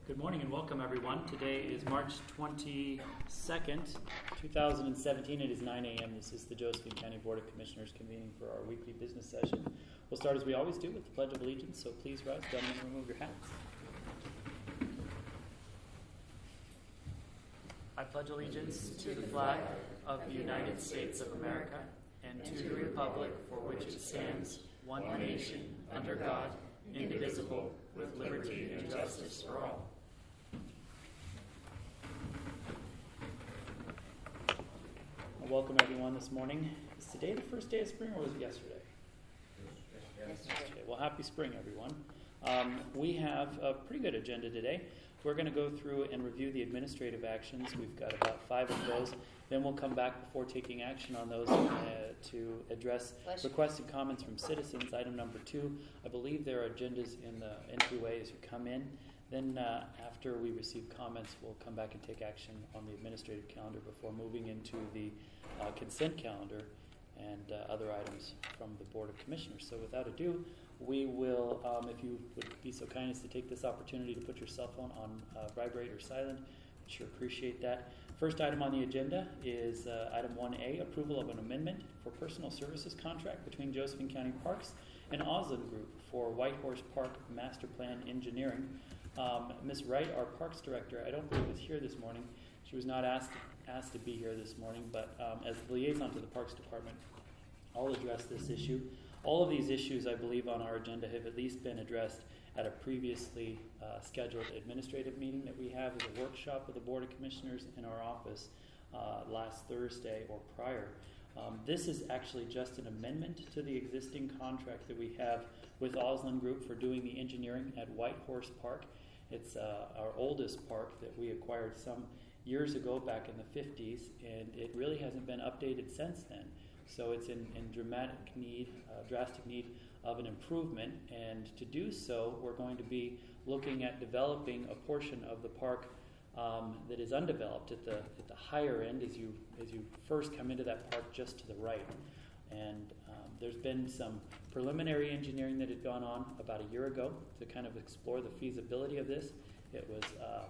Good morning and welcome, everyone. Today is March 22nd, 2017. It is 9 a.m. This is the Josephine County Board of Commissioners convening for our weekly business session. We'll start as we always do with the Pledge of Allegiance, so please rise, gentlemen, and remove your hats. I pledge allegiance to the flag of the United States of America and to the republic for which it stands, one nation, under God, indivisible, with liberty and justice for all. Welcome everyone this morning. Is today the first day of spring or was it yesterday? Yesterday. Well, happy spring everyone. We have a pretty good agenda today. We're going to go through and review the administrative actions. We've got about 5 of those. Then we'll come back before taking action on those to address requested comments from citizens. Item number 2, I believe there are agendas in the entryway as you come in. Then after we receive comments, we'll come back and take action on the administrative calendar before moving into the consent calendar and other items from the Board of Commissioners. So without ado, we will, if you would be so kind as to take this opportunity to put your cell phone on vibrate or silent, I'd sure appreciate that. First item on the agenda is item 1A, approval of an amendment for personal services contract between Josephine County Parks and Osland Group for Whitehorse Park Master Plan Engineering. Ms. Wright, our Parks Director, I don't believe is here this morning. She was not asked to be here this morning, but as the liaison to the Parks Department, I'll address this issue. All of these issues, I believe, on our agenda have at least been addressed at a previously scheduled administrative meeting that we have as a workshop with the Board of Commissioners in our office last Thursday or prior. This is actually just an amendment to the existing contract that we have with Osland Group for doing the engineering at Whitehorse Park. It's our oldest park that we acquired some years ago, back in the 50s, and it really hasn't been updated since then. So it's in drastic need of an improvement, and to do so, we're going to be looking at developing a portion of the park that is undeveloped at the higher end as you first come into that park just to the right. And there's been some preliminary engineering that had gone on about a year ago to kind of explore the feasibility of this. It was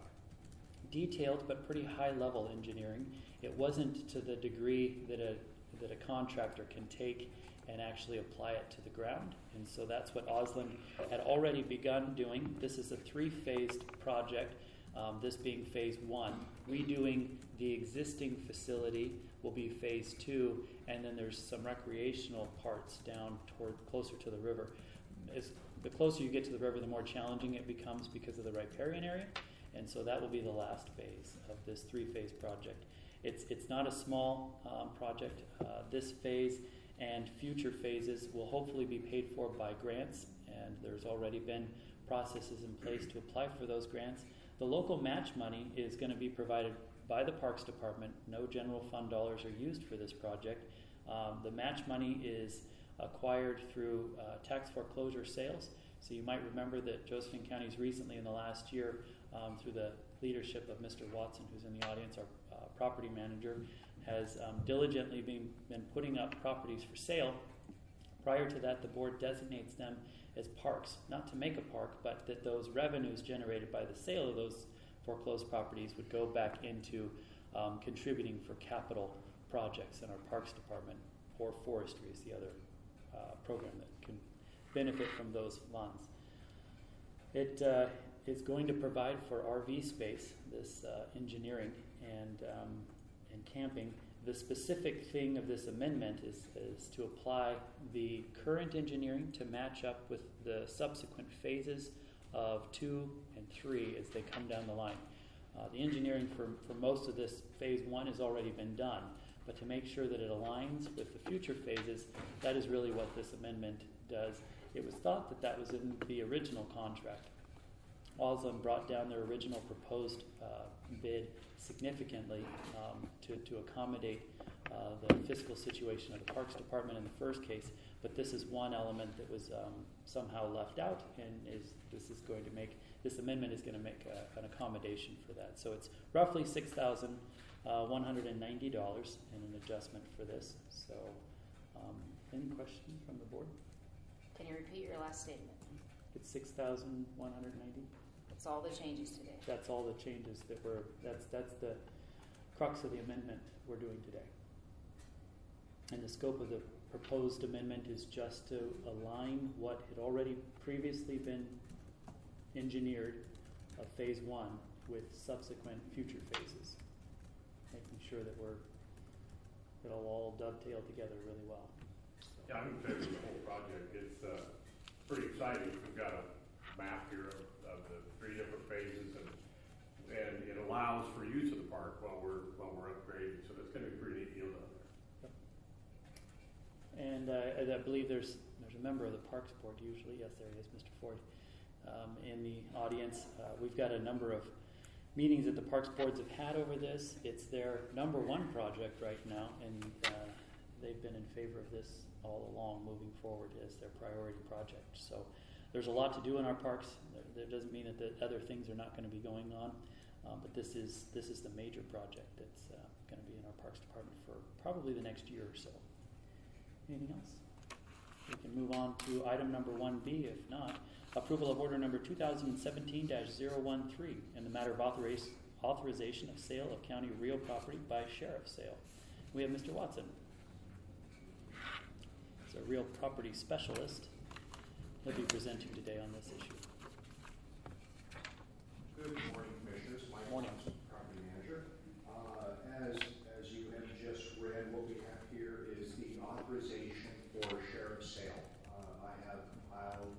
detailed but pretty high-level engineering. It wasn't to the degree that a contractor can take and actually apply it to the ground. And so that's what Osland had already begun doing. This is a 3-phased project, this being phase 1. Redoing the existing facility will be phase 2, and then there's some recreational parts down toward closer to the river. The closer you get to the river, the more challenging it becomes because of the riparian area, and so that will be the last phase of this 3-phase project. It's not a small project. This phase and future phases will hopefully be paid for by grants, and there's already been processes in place to apply for those grants. The local match money is going to be provided by the Parks Department. No general fund dollars are used for this project. The match money is acquired through tax foreclosure sales. So you might remember that Josephine County's recently in the last year, through the leadership of Mr. Watson, who's in the audience, our property manager, has diligently been putting up properties for sale. Prior to that, the board designates them as parks, not to make a park, but that those revenues generated by the sale of those foreclosed properties would go back into contributing for capital projects in our Parks Department, or forestry is the other program that can benefit from those funds. It is going to provide for RV space, this engineering and camping. The specific thing of this amendment is to apply the current engineering to match up with the subsequent phases of 2 and 3 as they come down the line. The engineering for most of this phase 1 has already been done, but to make sure that it aligns with the future phases, that is really what this amendment does. It was thought that was in the original contract. Osland brought down their original proposed bid significantly to accommodate the fiscal situation of the Parks Department in the first case, but this is one element that was somehow left out, and this amendment is going to make an accommodation for that. So it's roughly $6,190 and an adjustment for this. So any questions from the board? Can you repeat your last statement? It's $6,190. That's all the changes today. That's all the changes that's the crux of the amendment we're doing today. And the scope of the proposed amendment is just to align what had already previously been engineered of phase 1 with subsequent future phases, making sure that it'll all dovetail together really well. Yeah, I'm in favor of the whole project. It's pretty exciting. We've got a map here of the 3 different phases, and it allows for use of the park while we're upgrading. So that's going to be pretty neat deal down there. Yep. And I believe there's a member of the Parks Board usually. Yes, there he is, Mr. Ford, in the audience. We've got a number of meetings that the Parks Boards have had over this. It's their number 1 project right now, and they've been in favor of this all along, moving forward as their priority project. So there's a lot to do in our parks. That doesn't mean that the other things are not going to be going on, but this is the major project that's going to be in our Parks Department for probably the next year or so. Anything else? We can move on to item number 1B, if not. Approval of order number 2017-013 in the matter of authorization of sale of county real property by sheriff's sale. We have Mr. Watson. He's a real property specialist. He'll be presenting today on this issue. Good morning, Commissioners. Mike Morning. Watson, Property Manager. As you have just read, what we have here is the authorization for sheriff's sale. I have compiled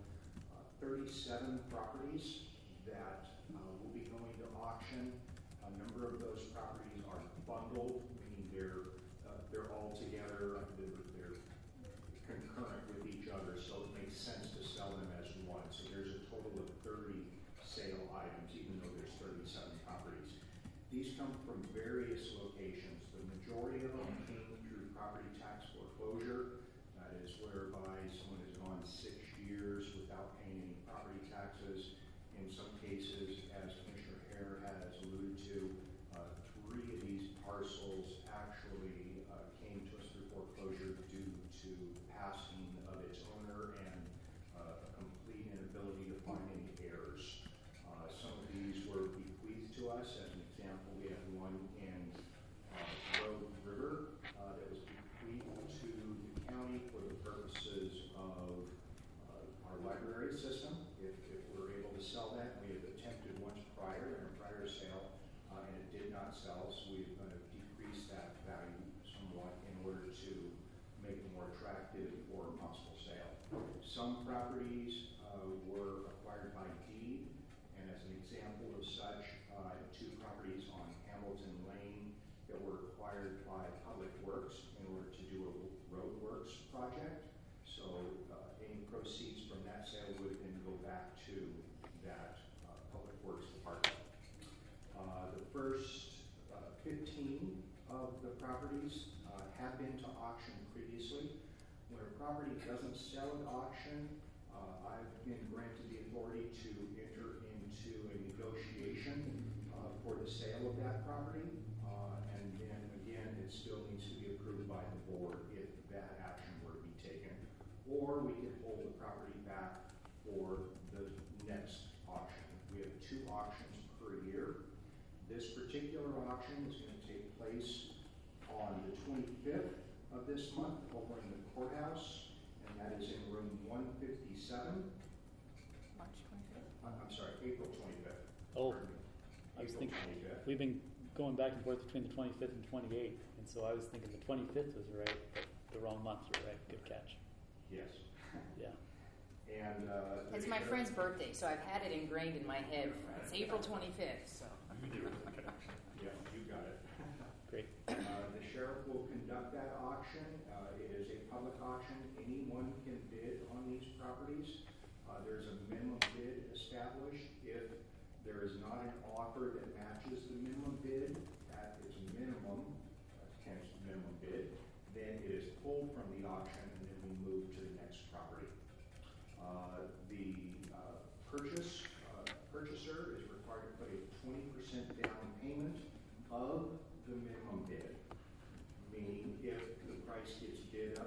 37 properties that will be going to auction. A number of those properties are bundled, meaning they're all together, they're concurrent with each other, so it makes sense to sell them as one. So there's a total of 30 sale items, even though there's 37 properties. These come from various locations. The majority of them came through property tax foreclosure. That is whereby someone has gone 6 years without paying any property taxes. In some cases, as Commissioner Hare has alluded to, 3 of these parcels actually came to us through foreclosure due to passing of its owner and a complete inability to find any heirs. Some of these were bequeathed to us. As an example, we have one in Rogue River that was bequeathed to the county for the purposes of our library system. If we're able to sell that, we have attempted once prior in a prior sale, and it did not sell, so we're going to decrease that value somewhat in order to make it more attractive for a possible sale. Some properties were acquired by deed, and as an example of such, 2 properties on Hamilton Lane that were acquired by Public Works in order to do a road works project. So any proceeds from that sale would then go back to that Public Works department. The first 15 of the properties have been to auction previously. When a property doesn't sell at auction, I've been granted the authority to enter into a negotiation for the sale of that property. And then again, it still needs to be approved by the board if that action were to be taken. Or we could hold the property back for the next auction. We have 2 auctions per year. This particular auction is going to take place on the 25th of this month over in the courthouse, and that is in room 157. March 25th. I'm sorry, April 25th. Oh, Pardon me. I was April thinking 25th. we've been going back and forth between the 25th and 28th, and so I was thinking the 25th was right, but the wrong month. You're right. Good catch. Yes. Yeah. And It's my friend's birthday, so I've had it ingrained in my head. It's April 25th, so. Yeah, you got it. Great. The sheriff will conduct that auction. It is a public auction. Anyone can bid on these properties. There's a minimum bid established. If there is not an offer that matches the minimum bid at its minimum, hence minimum bid, then it is pulled from the auction and then we move to the next property. The purchaser is required to put a 20% down payment of the minimum bid, meaning if the price gets bid up,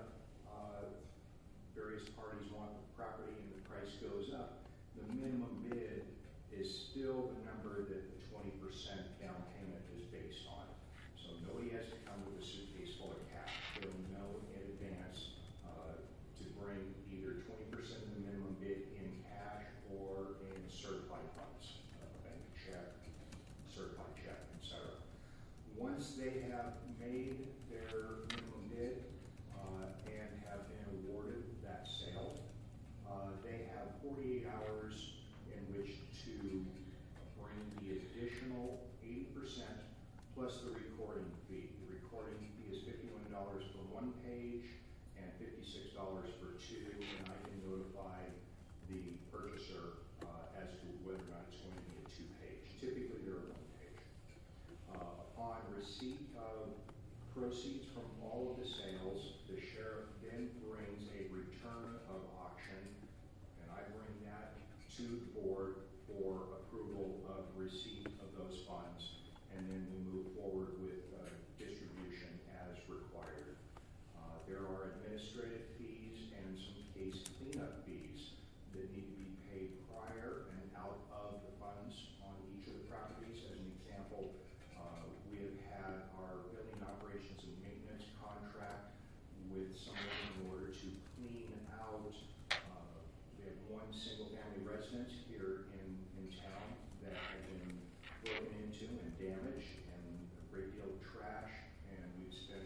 various parties want the property and the price goes up, the minimum bid is still the number that the 20% down payment is based on. So nobody has to come with a suitcase full of cash. They'll know in advance to bring either 20% of the minimum bid in cash or in certified funds, bank check, certified check, etc. Once they have made their minimum bid and have been awarded that sale, they have 48 hours in which to bring the additional 80% plus the recording fee. The recording fee is $51 for one page and $56 for two, and I can notify the purchaser as to whether or not it's going to be a two-page. Typically, they're a one-page. Upon receipt of proceeds from all of the sales, the sheriff then brings a return of auction, and I bring that to the board for approval of receipt of those funds, and then we move forward with distribution as required. There are administrative fees and some case cleanup fees that need to be paid prior and out of the funds on each of the properties. As an example, we have had our building operations and maintenance contract with someone in order to clean out. We have one single-family residence here in town that had been broken into and damaged, and a great deal of trash, and we've spent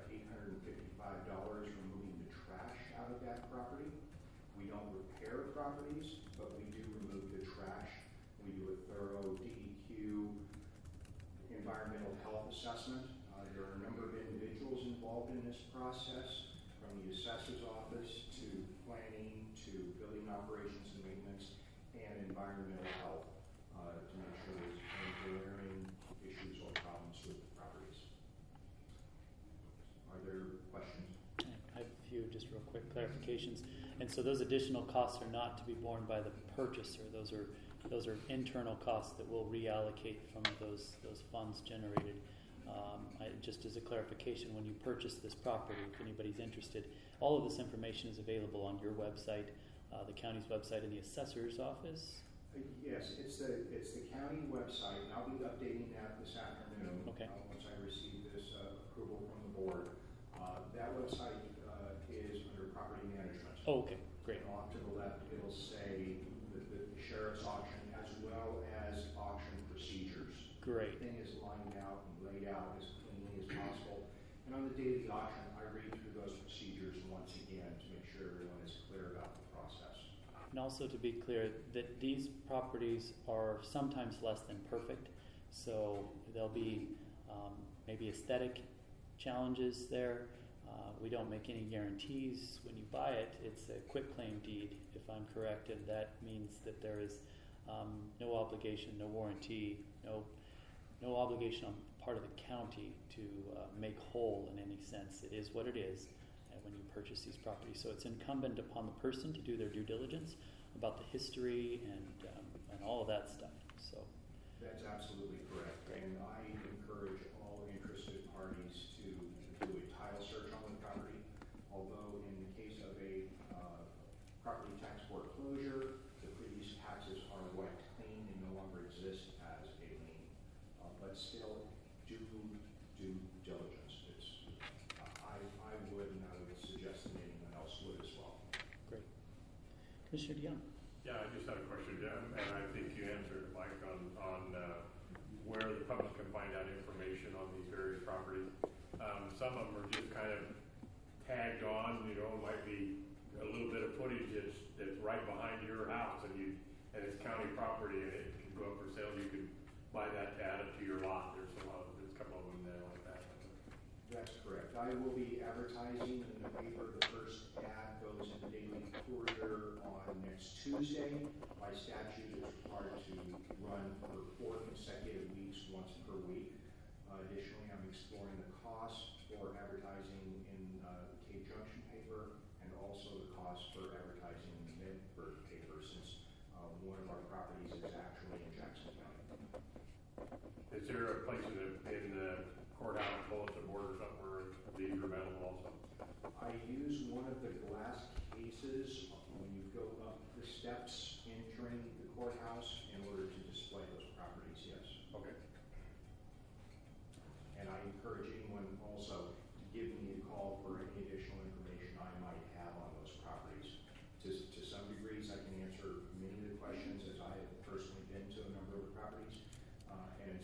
$855 removing the trash out of that property. We don't repair properties, but we do remove the trash. We do a thorough DEQ environmental health assessment. There are a number of individuals involved in this process, from the assessor's office to planning to building operations and maintenance and environmental health to make sure there's no glaring issues or problems with the properties. Are there questions? I have a few just real quick clarifications. And so those additional costs are not to be borne by the purchaser. Those are internal costs that we'll reallocate from those funds generated. Just as a clarification, when you purchase this property, if anybody's interested, all of this information is available on your website, the county's website, and the assessor's office. Yes, it's the county website, and I'll be updating that this afternoon. Okay. Once I receive this approval from the board. That website is under property management. Oh, okay, great. And off to the left, it'll say the sheriff's auction as well as auction procedures. Great. Everything is lined out and laid out as cleanly as possible. And on the day of the auction, I read through those procedures once again to make sure everyone is clear about the process. And also to be clear that these properties are sometimes less than perfect, so there'll be maybe aesthetic challenges there. We don't make any guarantees. When you buy it, it's a quitclaim deed, if I'm correct, and that means that there is no obligation, no warranty, no obligation on part of the county to make whole in any sense. It is what it is when you purchase these properties. So it's incumbent upon the person to do their due diligence about the history and all of that stuff. So that's absolutely correct. Great. And I encourage all interested parties to do a title search on the property. Although in the case of a property tax foreclosure, the previous taxes are wiped clean and no longer exist as a lien. But still, do due diligence. I would, and I would suggest that anyone else would as well. great. Commissioner DeYoung. Yeah, I just had a question, and I think you answered, Mike, on where the public can find out information on these various properties. Some of them are just kind of tagged on, might be a little bit of footage that's right behind your house, and it's county property, and it can go up for sale. You can buy that to add it to your lot. There's a couple of them there like that. That's correct. I will be advertising in the paper. The first ad goes in the Daily Courier on next Tuesday. By statute, it's required to run for 4 consecutive weeks, once per week. Additionally, I'm exploring the cost for advertising in the Cape Junction paper and also the cost for advertising in the Medford paper, since one of our properties is actually in Jackson County. Is there a place in the courthouse, bulletin board or something where these are available also? I use one of the glass cases when you go up the steps entering the courthouse in order to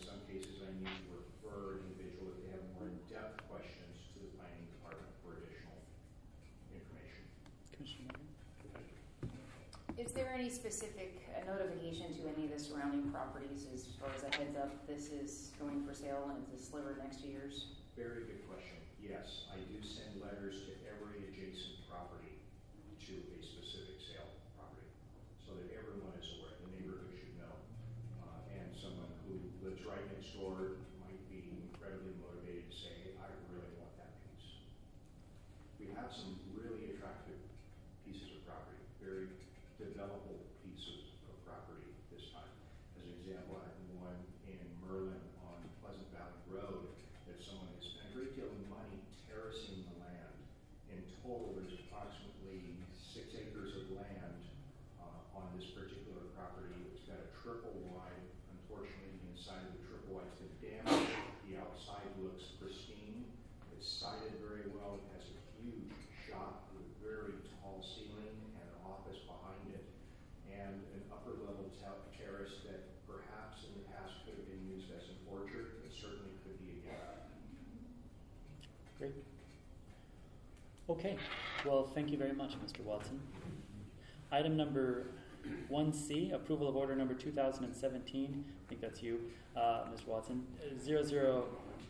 some cases I need to refer an individual if they have more in-depth questions to the planning department for additional information. Commissioner Morgan? Is there any specific notification to any of the surrounding properties as far as a heads up this is going for sale and it's a sliver next to yours? Very good question. Yes, I do send letters to every adjacent property to a specific sale property so that everyone is aware, the neighborhood should know. And someone who lives right next door might be incredibly motivated to say, hey, I really want that piece. We have some really attractive pieces of property, very developable pieces of property this time. As an example, I have one in Merlin on Pleasant Valley Road that someone has spent a great deal of money terracing the land. In total, there's approximately 6 acres of land on this particular property. It's got a triple wide. Unfortunately, the inside of the triple wide's been damaged. The outside looks pristine. It's sided very well. It has a huge shop with a very tall ceiling and an office behind it, and an upper level terrace that perhaps in the past could have been used as an orchard. It certainly could be again. Great. Okay. Well, thank you very much, Mr. Watson. Item number 1C, approval of order number 2017, I think that's you, Mr. Watson, 00014,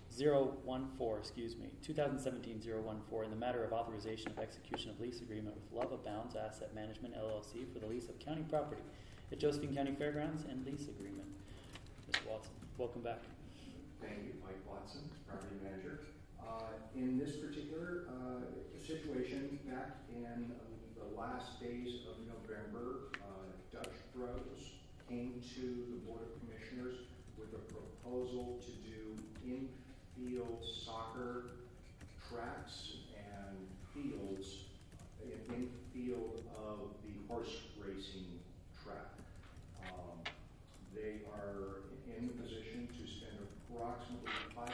2017-014, in the matter of authorization of execution of lease agreement with Love Abounds Asset Management, LLC, for the lease of county property at Josephine County Fairgrounds and lease agreement. Mr. Watson, welcome back. Thank you, Mike Watson, property manager. In this particular situation, back in the last days of November, Dutch Bros came to the Board of Commissioners with a proposal to do in-field soccer tracks and fields, in-field of the horse racing track. They are in the position to spend approximately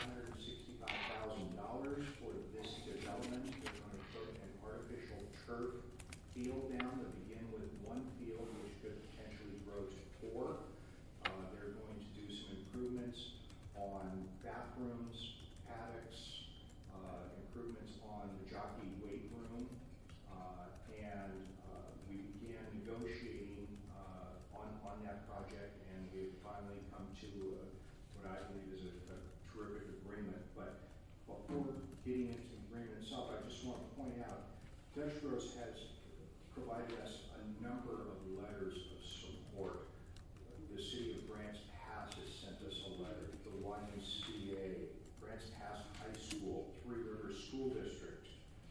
$565,000 for this development. They're going to put an artificial turf field down to begin with one field, which could potentially grow to 4. They're going to do some improvements on bathrooms, paddocks, improvements on the jockey weight room, and we began negotiating on that project, and we've finally come to what I believe is a terrific agreement. But before getting into the agreement itself, I just want to point out Dutch Bros has provided us a number of letters of support. The City of Grants Pass has sent us a letter. The YMCA, Grants Pass High School, Three Rivers School District,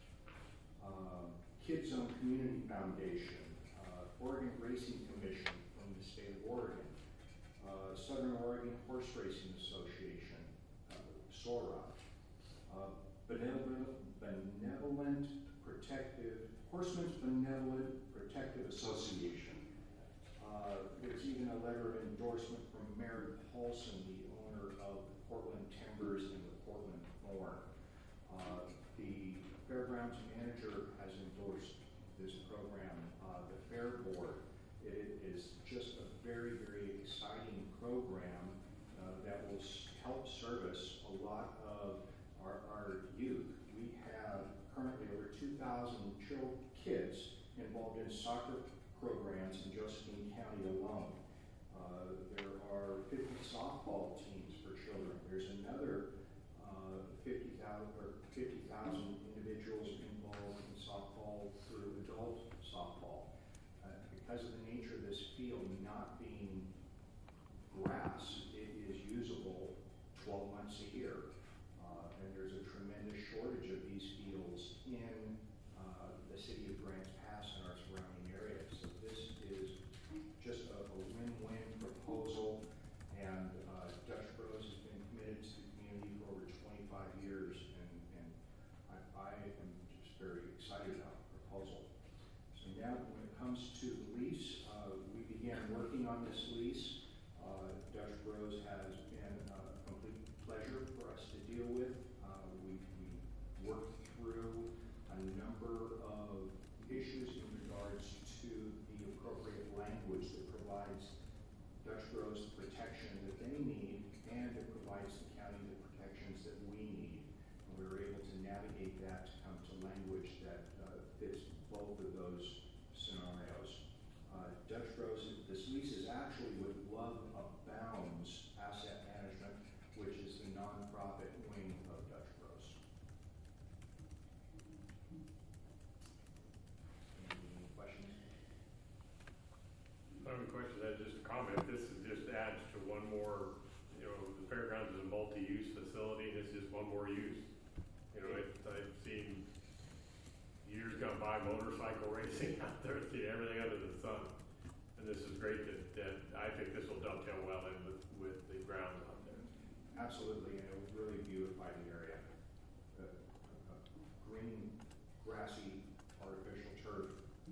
Kids Zone Community Foundation, Oregon Racing Commission from the state of Oregon, Southern Oregon Horse Racing Association, SORA, Horsemen's Benevolent Protective Association. There's even a letter of endorsement from Mary Paulson, the owner of the Portland Timbers and the Portland Thorn. The Fairgrounds manager has endorsed this program. The Fair Board, it is just a very, very exciting program that will help service a lot of our youth. We have currently over 2,000 kids involved in soccer programs in Josephine County alone. There are 50 softball teams for children. There's another 50,000 individuals involved in softball through adult softball. Because of the nature of this field not being grass, it is usable 12 months a year. And there's a tremendous shortage of these fields in the city of Grants Pass and our surrounding areas. So this is just a win-win proposal, and Dutch Bros has been committed to the community for over 25 years, and I am just very excited about the proposal. So now when it comes to the lease, we began working on this lease. Dutch Bros has been a complete pleasure for us to deal with. We worked through a number of issues in regards to the appropriate language that provides Dutch Bros the protection that they need and the provides the county the protections that we need. And we were able to navigate that to come to language that fits both of those scenarios. Dutch Bros, this lease is actually with Love Abounds Asset Management, which is the nonprofit wing of Dutch Bros. Any questions? I have a question, that's just a comment. This is just adds to one more, the fairgrounds is a multi-use facility, and it's just one more use. I've seen years gone by motorcycle racing out there, see everything under the sun. And this is great that I think this will dovetail well in with the grounds out there. Absolutely, and it would really beautify the area. Green, grassy, artificial turf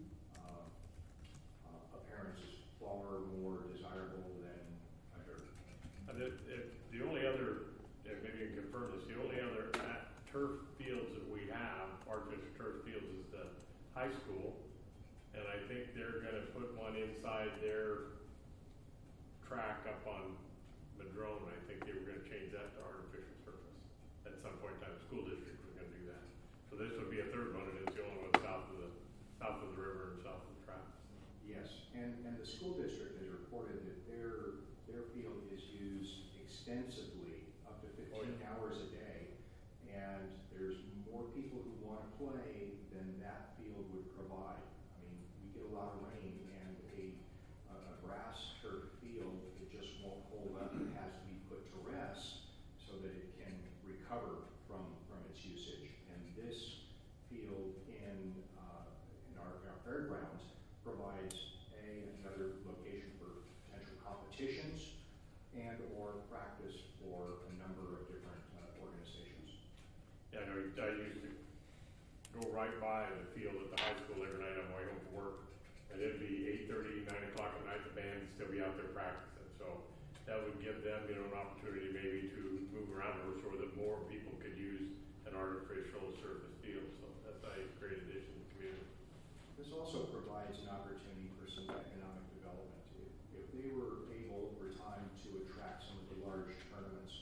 appearance is far more desirable than a dirt. And the only other, maybe you can confirm this, the only other turf fields that we have, artificial turf fields, is the high school. And I think they're going to put one inside their track up on Madrone. I think they were going to change that to artificial surface at some point in time. The school district was going to do that. So this would be a third one, and it's the only one south of the river and south of the track. Yes, and the school district has reported that their field is used extensively, up to 15 hours a day, and there's more people who want to play than that field would provide. I mean, we get a lot of rain, and a grass turf field, it just won't hold up. It has to be put to rest so that it can recover from its usage. And this field in our fairgrounds provides another location for potential competitions and or practice for a number of different organizations. Yeah, I used to go right by the field at the high school every night on my way home from work, and it'd be 8:30, 9 o'clock at night. The band would still be out there practicing, so that would give them, an opportunity maybe to move around or so that more people could use an artificial surface field. So that's a great addition to the community. This also provides an opportunity for some economic development. If they were able over time to attract some of the larger tournaments,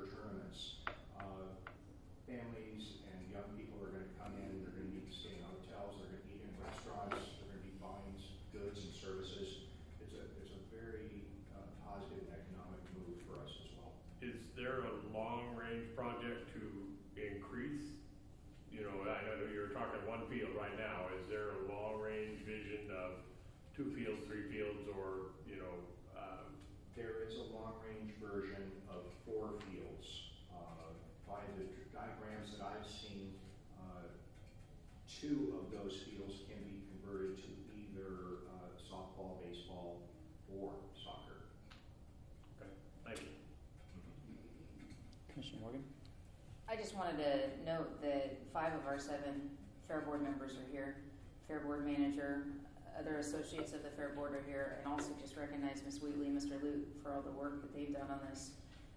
families and young people are going to come in, they're going to need to stay in hotels, they're going to eat in restaurants, they're going to be buying goods and services. It's a very positive economic move for us as well. Is there a long-range project to increase? I know you're talking one field right now. Is there a long-range vision of 2 fields, 3 fields, or There is a long-range version of 4 fields. By the diagrams that I've seen, 2 of those fields can be converted to either softball, baseball, or soccer. Okay, thank you. Commissioner Morgan? I just wanted to note that 5 of our 7 Fair Board members are here. Fair Board Manager, other associates of the Fair Board are here, and also just recognize Ms. Wheatley and Mr. Lute for all the work that they've done on this.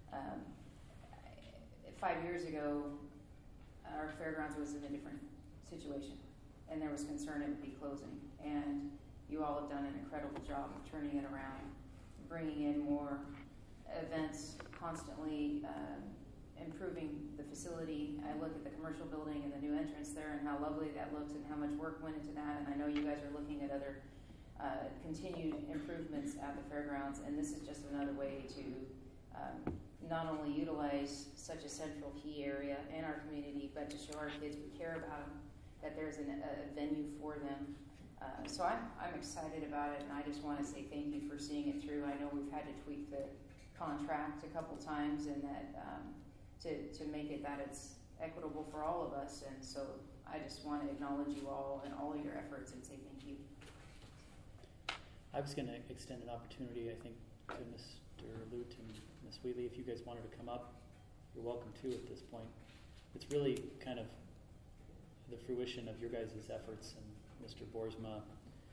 5 years ago, our fairgrounds was in a different situation, and there was concern it would be closing. And you all have done an incredible job of turning it around, bringing in more events, constantly improving the facility. I look at the commercial building and the new entrance there and how lovely that looks and how much work went into that. And I know you guys are looking at other continued improvements at the fairgrounds, and this is just another way to not only utilize such a central key area in our community, but to show our kids we care about them, that there's a venue for them. So I'm excited about it, and I just want to say thank you for seeing it through. I know we've had to tweak the contract a couple times, and that to make it that it's equitable for all of us. And so I just want to acknowledge you all and all of your efforts and say thank you. I was going to extend an opportunity, I think, to Mr. Lute and Ms. Wheatley. If you guys wanted to come up, you're welcome to at this point. It's really kind of the fruition of your guys' efforts, and Mr. Boersma.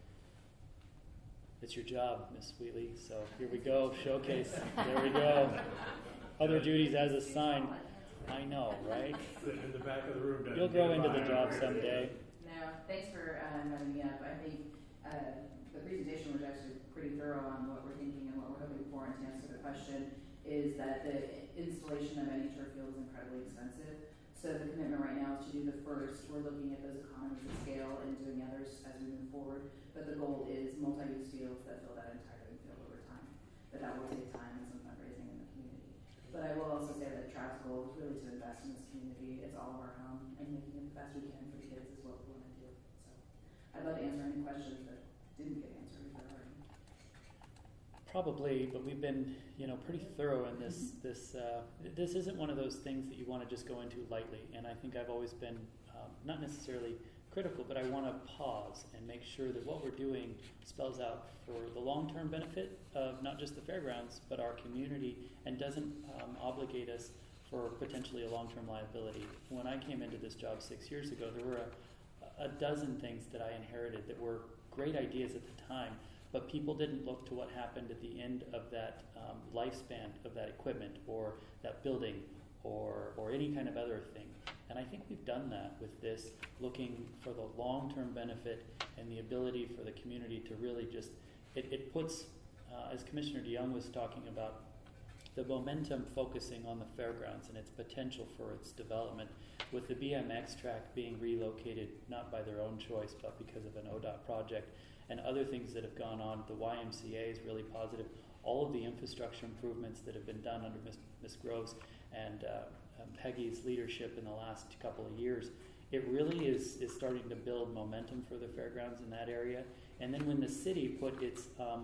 It's your job, Ms. Wheatley. So here we go, showcase. There we go. Other duties as assigned. I know, right? Sitting in the back of the room. You'll grow into the job someday. No, thanks for having me up. I think the presentation was actually pretty thorough on what we're thinking and what we're hoping for, and to answer the question, is that the installation of any turf field is incredibly expensive. So the commitment right now is to do the first. We're looking at those economies of scale and doing others as we move forward. But the goal is multi-use fields that fill that entire infield over time. But that will take time and some fundraising in the community. But I will also say that Trav's goal is really to invest in this community. It's all of our home, and making it the best we can for the kids is what we want to do. So I'd love to answer any questions that didn't get answered if there are any. Probably, but we've been, pretty thorough in this. This isn't one of those things that you want to just go into lightly. And I think I've always been not necessarily critical, but I want to pause and make sure that what we're doing spells out for the long-term benefit of not just the fairgrounds, but our community, and doesn't obligate us for potentially a long-term liability. When I came into this job 6 years ago, there were a dozen things that I inherited that were great ideas at the time, but people didn't look to what happened at the end of that lifespan of that equipment or that building or any kind of other thing. And I think we've done that with this, looking for the long-term benefit and the ability for the community to really just, it puts, as Commissioner DeYoung was talking about, the momentum focusing on the fairgrounds and its potential for its development, with the BMX track being relocated not by their own choice but because of an ODOT project, and other things that have gone on. The YMCA is really positive. All of the infrastructure improvements that have been done under Ms. Groves and Peggy's leadership in the last couple of years, it really is starting to build momentum for the fairgrounds in that area. And then when the city put its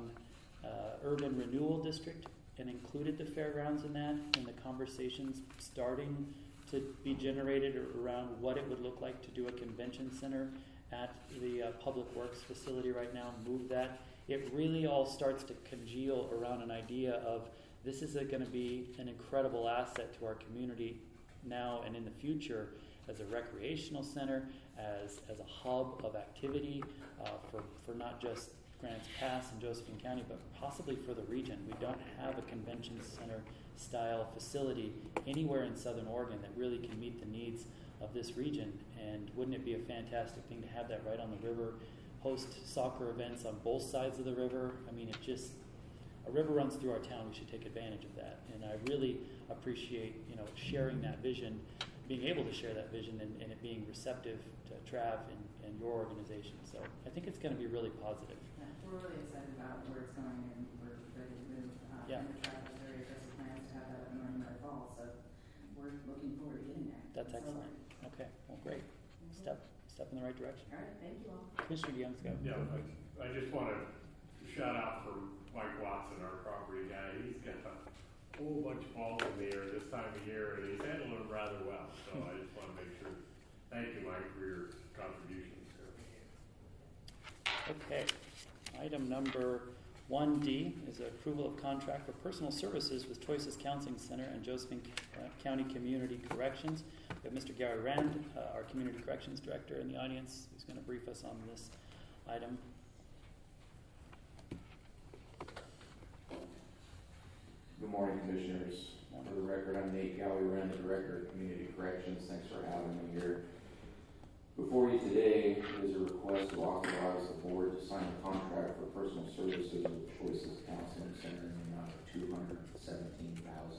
urban renewal district and included the fairgrounds in that, and the conversations starting to be generated around what it would look like to do a convention center at the Public Works facility right now, move that, it really all starts to congeal around an idea of this is going to be an incredible asset to our community now and in the future as a recreational center, as a hub of activity for not just Grants Pass and Josephine County, but possibly for the region. We don't have a convention center style facility anywhere in Southern Oregon that really can meet the needs of this region. And wouldn't it be a fantastic thing to have that right on the river, host soccer events on both sides of the river? I mean, a river runs through our town. We should take advantage of that. And I really appreciate, sharing that vision, being able to share that vision, and it being receptive to Trav and your organization. So I think it's going to be really positive. Yeah, we're really excited about where it's going, and we're ready to move. Yeah. And the Trav has very aggressive plans to have that up and running by fall, so we're looking forward to getting there. That's excellent. Okay, well, great. Step in the right direction. All right, thank you all. Commissioner DeYoung's go. Yeah, I just want to shout out for Mike Watson, our property guy. He's got a whole bunch of balls in the air this time of year, and he's handling them rather well. So I just want to make sure. Thank you, Mike, for your contributions. Okay. Item number 1D is approval of contract for personal services with Choices Counseling Center and Josephine County Community Corrections. We have Mr. Gary Rand, our Community Corrections Director, in the audience, who's going to brief us on this item. Good morning, Commissioners. For the record, I'm Nate Galley-Rand, the Director of Community Corrections. Thanks for having me here. Before you today is a request to authorize the board to sign a contract for personal services with Choices Counseling Center in the amount of $217,000.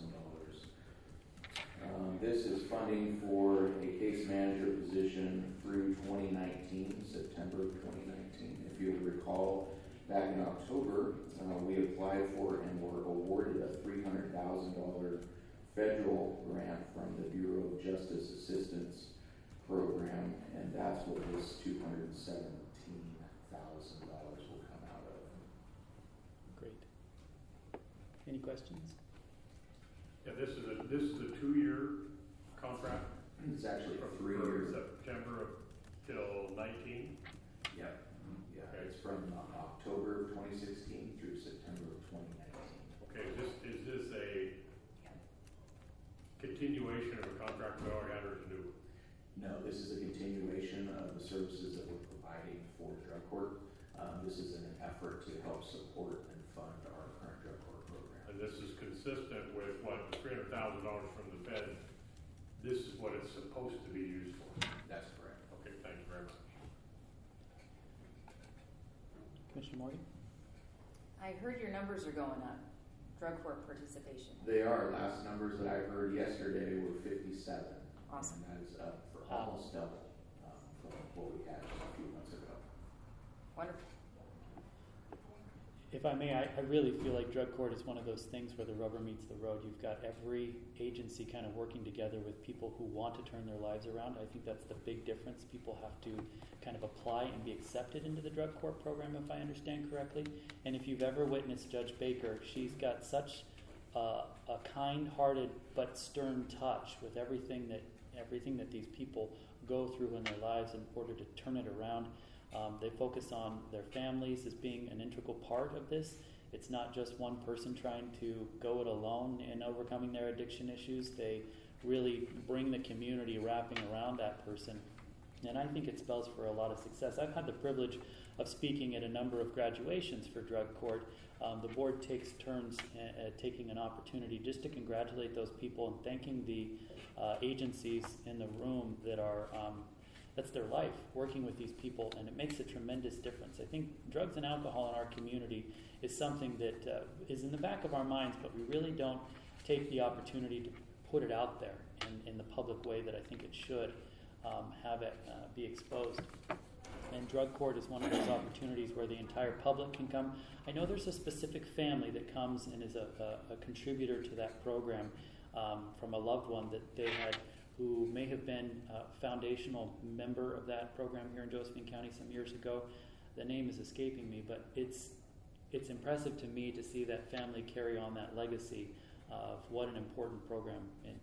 This is funding for a case manager position through 2019, September of 2019. If you'll recall, back in October, we applied for and were awarded a $300,000 federal grant from the Bureau of Justice Assistance Program, and that's what this $217,000 will come out of. Great. Any questions? Yeah, this is a 2-year contract. It's actually from 3 years. September till 19. Yep. Yeah, it's from October of 2016 through September of 2019. Okay, is this a continuation of a contract we already had, or is it new? No, this is a continuation of the services that we're providing for drug court. This is an effort to help support and fund our current drug court program. And this is consistent with what $300,000 from the Fed. This is what it's supposed to be used for. That's correct. Okay, thank you very much. Commissioner Morgan? I heard your numbers are going up drug court participation? They are. Last numbers that I heard yesterday were 57. Awesome. And that is up for almost double from what we had just a few months ago. Wonderful. If I may, I really feel like drug court is one of those things where the rubber meets the road. You've got every agency kind of working together with people who want to turn their lives around. I think that's the big difference. People have to kind of apply and be accepted into the drug court program, if I understand correctly. And if you've ever witnessed Judge Baker, she's got such a kind-hearted but stern touch with everything that these people go through in their lives in order to turn it around. They focus on their families as being an integral part of this. It's not just one person trying to go it alone in overcoming their addiction issues. They really bring the community wrapping around that person. And I think it spells for a lot of success. I've had the privilege of speaking at a number of graduations for drug court. The board takes turns at taking an opportunity just to congratulate those people and thanking the agencies in the room that are that's their life, working with these people, and it makes a tremendous difference. I think drugs and alcohol in our community is something that is in the back of our minds, but we really don't take the opportunity to put it out there in the public way that I think it should have it be exposed. And drug court is one of those opportunities where the entire public can come. I know there's a specific family that comes and is a contributor to that program from a loved one that they had who may have been a foundational member of that program here in Josephine County some years ago. The name is escaping me, but it's impressive to me to see that family carry on that legacy of what an important program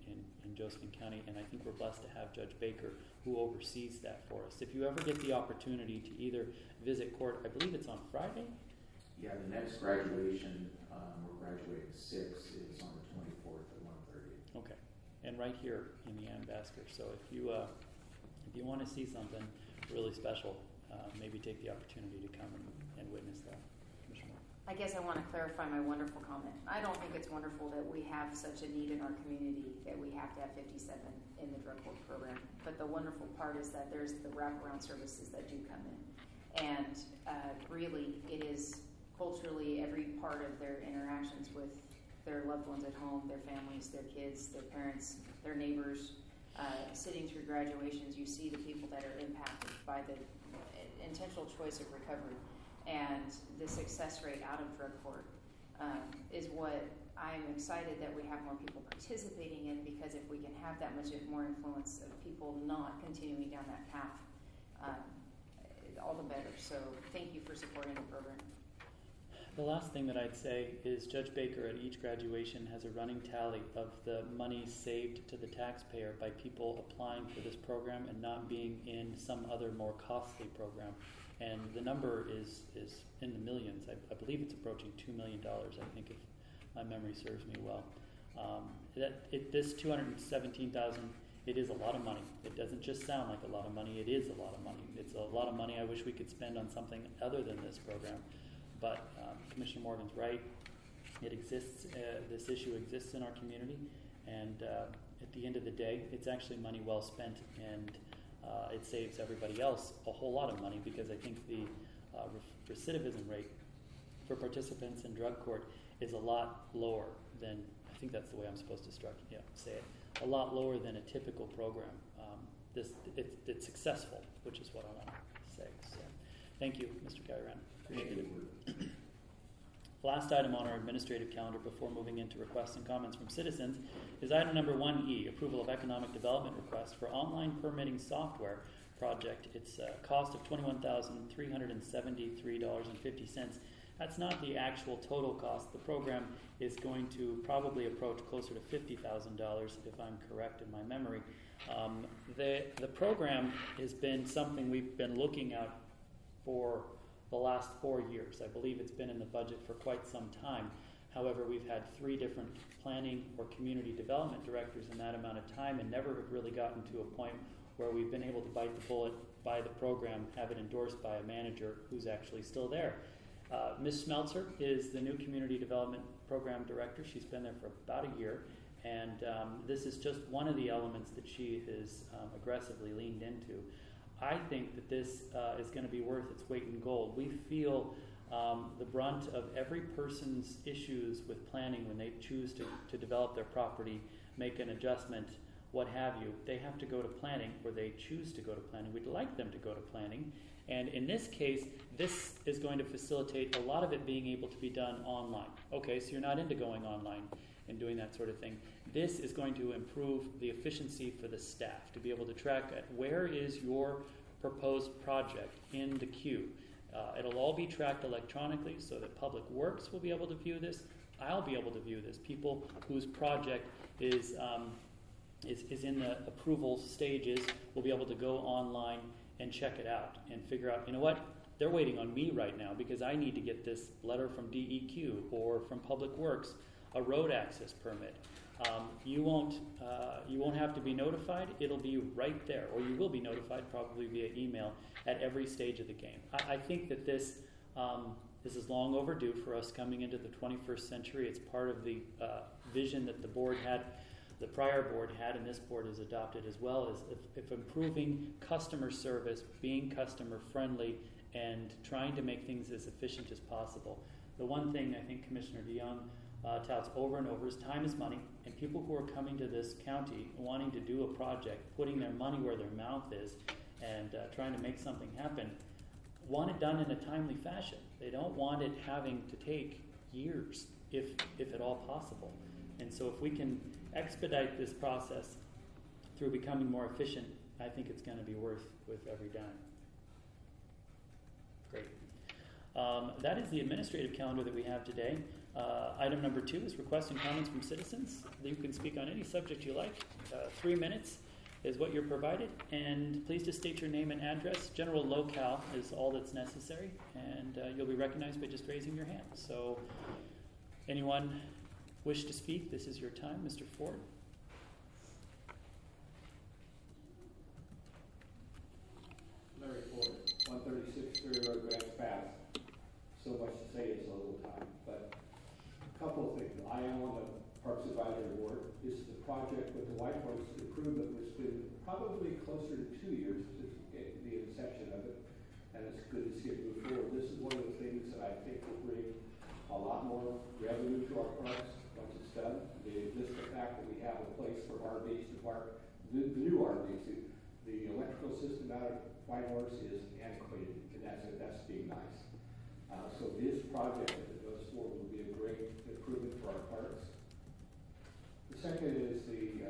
in Josephine County, and I think we're blessed to have Judge Baker who oversees that for us. If you ever get the opportunity to either visit court, I believe it's on Friday? Yeah, the next graduation, we're graduating 6, is on the 24th at 1:30. Okay. And right here in the Ambassador. So if you want to see something really special, maybe take the opportunity to come and witness that. Commissioner Moore. I guess I want to clarify my wonderful comment. I don't think it's wonderful that we have such a need in our community that we have to have 57 in the drug court program. But the wonderful part is that there's the wraparound services that do come in. And really, it is culturally every part of their interactions with their loved ones at home, their families, their kids, their parents, their neighbors. Sitting through graduations, you see the people that are impacted by the intentional choice of recovery. And the success rate out of drug court is what I'm excited that we have more people participating in, because if we can have that much more influence of people not continuing down that path, all the better. So thank you for supporting the program. The last thing that I'd say is Judge Baker at each graduation has a running tally of the money saved to the taxpayer by people applying for this program and not being in some other more costly program. And the number is in the millions. I believe it's approaching $2 million, I think, if my memory serves me well. This $217,000, it is a lot of money. It doesn't just sound like a lot of money. It is a lot of money. It's a lot of money I wish we could spend on something other than this program. But Commissioner Morgan's right. It exists. This issue exists in our community, and at the end of the day, it's actually money well spent, and it saves everybody else a whole lot of money, because I think the recidivism rate for participants in drug court is a lot lower than, I think that's the way I'm supposed to say it, a lot lower than a typical program. It's successful, which is what I want to say. So, thank you, Mr. Guyran. Appreciate it. Last item on our administrative calendar before moving into requests and comments from citizens is item number 1E, approval of economic development request for online permitting software project. It's a cost of $21,373.50. That's not the actual total cost. The program is going to probably approach closer to $50,000 if I'm correct in my memory. The program has been something we've been looking at for the last 4 years. I believe it's been in the budget for quite some time. However, we've had 3 different planning or community development directors in that amount of time and never have really gotten to a point where we've been able to bite the bullet, buy the program, have it endorsed by a manager who's actually still there. Ms. Smeltzer is the new community development program director. She's been there for about a year, and this is just one of the elements that she has aggressively leaned into. I think that this is going to be worth its weight in gold. We feel the brunt of every person's issues with planning when they choose to develop their property, make an adjustment, what have you. They have to go to planning, or they choose to go to planning. We'd like them to go to planning. And in this case, this is going to facilitate a lot of it being able to be done online. Okay, so you're not into going online and doing that sort of thing. This is going to improve the efficiency for the staff to be able to track where is your proposed project in the queue. It'll all be tracked electronically so that Public Works will be able to view this. I'll be able to view this. People whose project is in the approval stages will be able to go online and check it out and figure out, you know what, they're waiting on me right now because I need to get this letter from DEQ or from Public Works, a road access permit. You won't have to be notified. It'll be right there, or you will be notified probably via email at every stage of the game. I think that this is long overdue for us coming into the 21st century. It's part of the vision that the board had, the prior board had, and this board has adopted as well, is if improving customer service, being customer friendly, and trying to make things as efficient as possible. The one thing I think Commissioner DeYoung touts over and over is time is money, and people who are coming to this county wanting to do a project, putting their money where their mouth is, and trying to make something happen, want it done in a timely fashion. They don't want it having to take years, if at all possible. And so if we can expedite this process through becoming more efficient, I think it's going to be worth every dime. Great. That is the administrative calendar that we have today. Item number 2 is requests and comments from citizens. You can speak on any subject you like. 3 minutes is what you're provided, and please just state your name and address. General locale is all that's necessary, and you'll be recognized by just raising your hand. So anyone wish to speak, this is your time. Mr. Ford. Larry Ford, 136 Ferry Road, Grants Pass. So much to say in so little time, but a couple of things. I am on the Parks Advisory Board. This is a project with the White Horse improvement, which has been probably closer to 2 years since the inception of it, and it's good to see it move forward. This is one of the things that I think will bring a lot more revenue to our parks once it's done. Just the fact that we have a place for RVs to park, the new RVs, the electrical system out of White Horse is antiquated, and that's being nice. So this project, if it goes forward, will be a great improvement for our parks. The second is the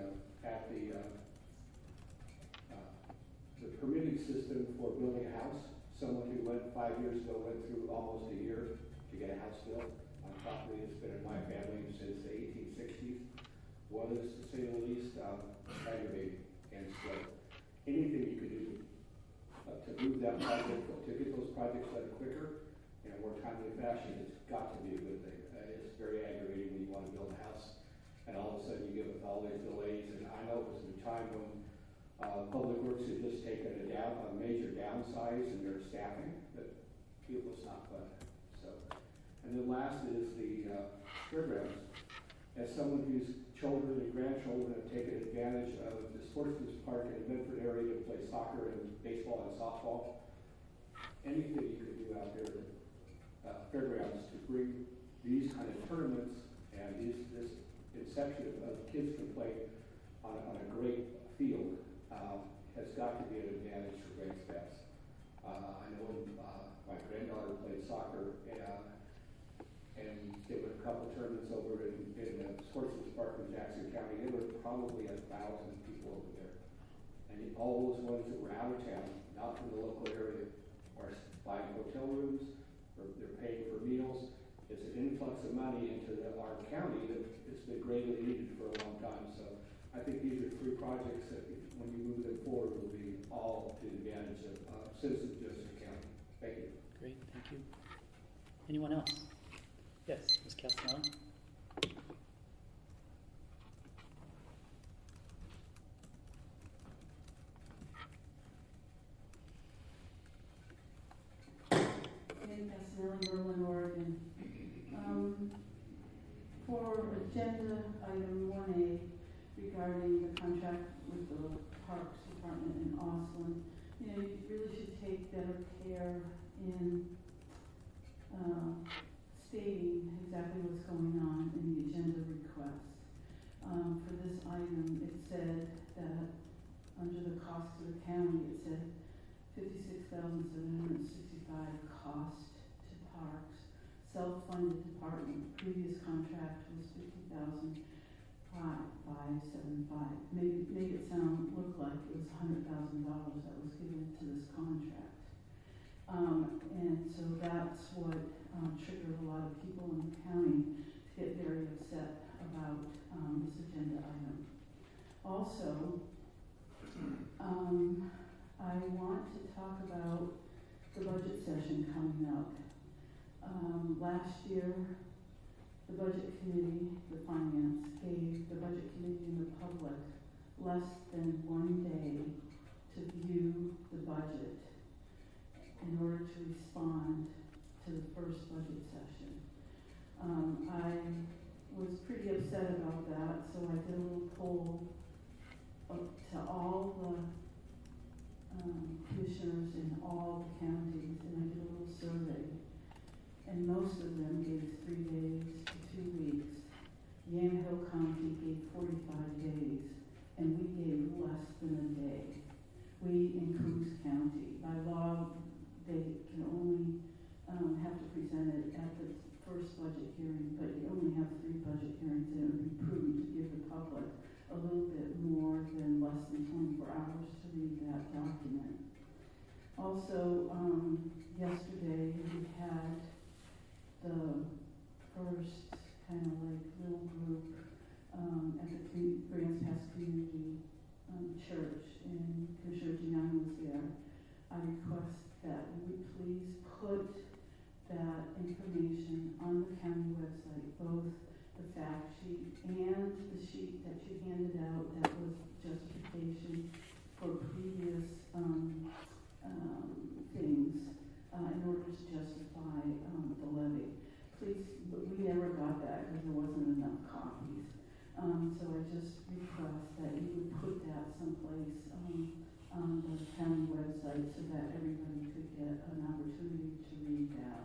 permitting system for building a house. Someone who 5 years ago went through almost a year to get a house built on property that's been in my family since the 1860s was, to say the least, aggravating. And so anything you could do to move that project, to get those projects done quicker in a more timely fashion, it's got to be a good thing. It's very aggravating when you want to build a house, and all of a sudden you get with all these delays. And I know it was a time when Public Works had just taken a major downsize in their staffing, but it was not fun. So, and then last is the fairgrounds. As someone whose children and grandchildren have taken advantage of the Sportsman's Park in the Medford area to play soccer and baseball and softball, anything you could do out there at fairgrounds to bring these kind of tournaments and this inception of kids can play on a great field has got to be an advantage for Grants Pass. I know when my granddaughter played soccer and there were a couple tournaments over in the Sportsman's Park in Jackson County. There were probably 1,000 people over there. And all those ones that were out of town, not from the local area, are buying hotel rooms, or they're paying for meals. It's an influx of money into our county that it's been greatly needed for a long time. So I think these are 3 projects that, when you move them forward, will be all to the advantage of citizens of Joseph County. Thank you. Great, thank you. Anyone else? Yes, Ms. Castellano. Castellano, Berlin, Oregon. For agenda item 1A regarding the contract with the Parks Department in Austin, you really should take better care in stating exactly what's going on in the agenda request. For this item, it said that under the cost to the county, it said $56,765 cost to parks, self-funded department. Previous contract was $50,575. Made it look like it was $100,000 that was given to this contract. And so that's what triggered a lot of people in the county to get very upset about this agenda item. Also, I want to talk about the budget session coming up. Last year, the budget committee, the finance, gave the budget committee and the public less than 1 day to view the budget in order to respond to the first budget session. I was pretty upset about that, so I did a little poll to all the commissioners in all the counties, and I did a little survey. And most of them gave 3 days to 2 weeks. Yamhill County gave 45 days, and we gave less than a day. We in Coos County, by law, they can only have to present it at the first budget hearing, but you only have 3 budget hearings, and it would be prudent to give the public a little bit more than less than 24 hours to read that document. Also, yesterday we had the first kind of like little group at the Grants Pass Community Church, and Commissioner Giuliani was there. I request that we would please put that information on the county website, both the fact sheet and the sheet that you handed out that was justification for previous things in order to justify the levy. Please, we never got that because there wasn't enough copies. So I just request that you would put that someplace on the county website so that everybody could get an opportunity to read that.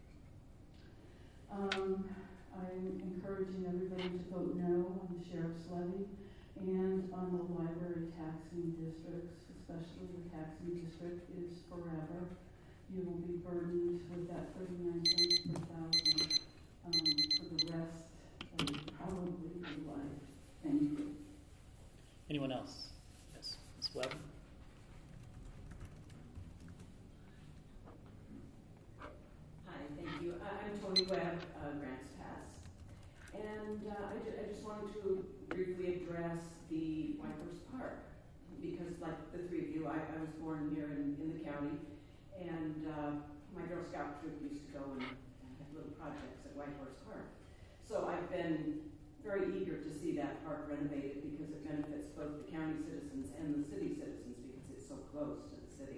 I'm encouraging everybody to vote no on the sheriff's levy and on the library taxing districts, especially the taxing district is forever. You will be burdened with that 39 cents per thousand for the rest of probably your life. Thank you. Anyone else? Yes, Ms. Webb. Hi, thank you. I'm Tony Webb, Grants Pass. And I just wanted to briefly address the Whitehorse Park, because like the 3 of you, I was born here in the county, and my Girl Scout troop used to go and have little projects at Whitehorse Park. So I've been very eager to see that park renovated because it benefits both the county citizens and the city citizens because it's so close to the city.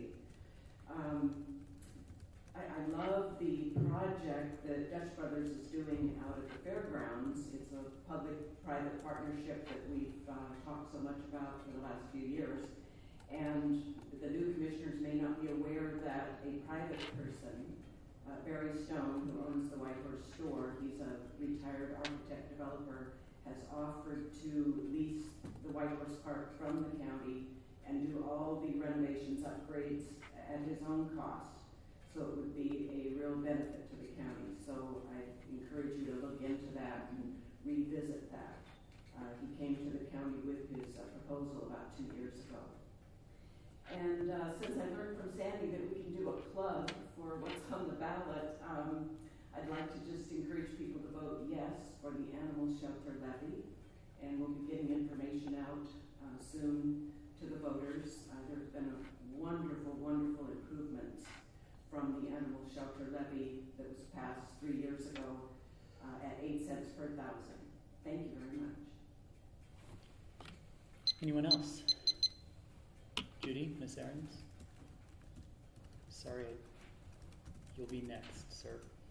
I love the project that Dutch Brothers is doing out at the fairgrounds. It's a public-private partnership that we've talked so much about for the last few years. And the new commissioners may not be aware that a private person, Barry Stone, who owns the Whitehorse store, he's a retired architect developer, has offered to lease the Whitehorse Park from the county and do all the renovations, upgrades at his own cost. So it would be a real benefit to the county. So I encourage you to look into that and revisit that. He came to the county with his proposal about 2 years ago. And since I learned from Sandy that we can do a plug for what's on the ballot, I'd like to just encourage people to vote yes for the animal shelter levy. And we'll be getting information out soon to the voters. There's been a wonderful, wonderful improvements from the animal shelter levy that was passed 3 years ago at 8 cents per thousand. Thank you very much. Anyone else? Judy, Ms. Ahrens? Sorry, you'll be next, sir.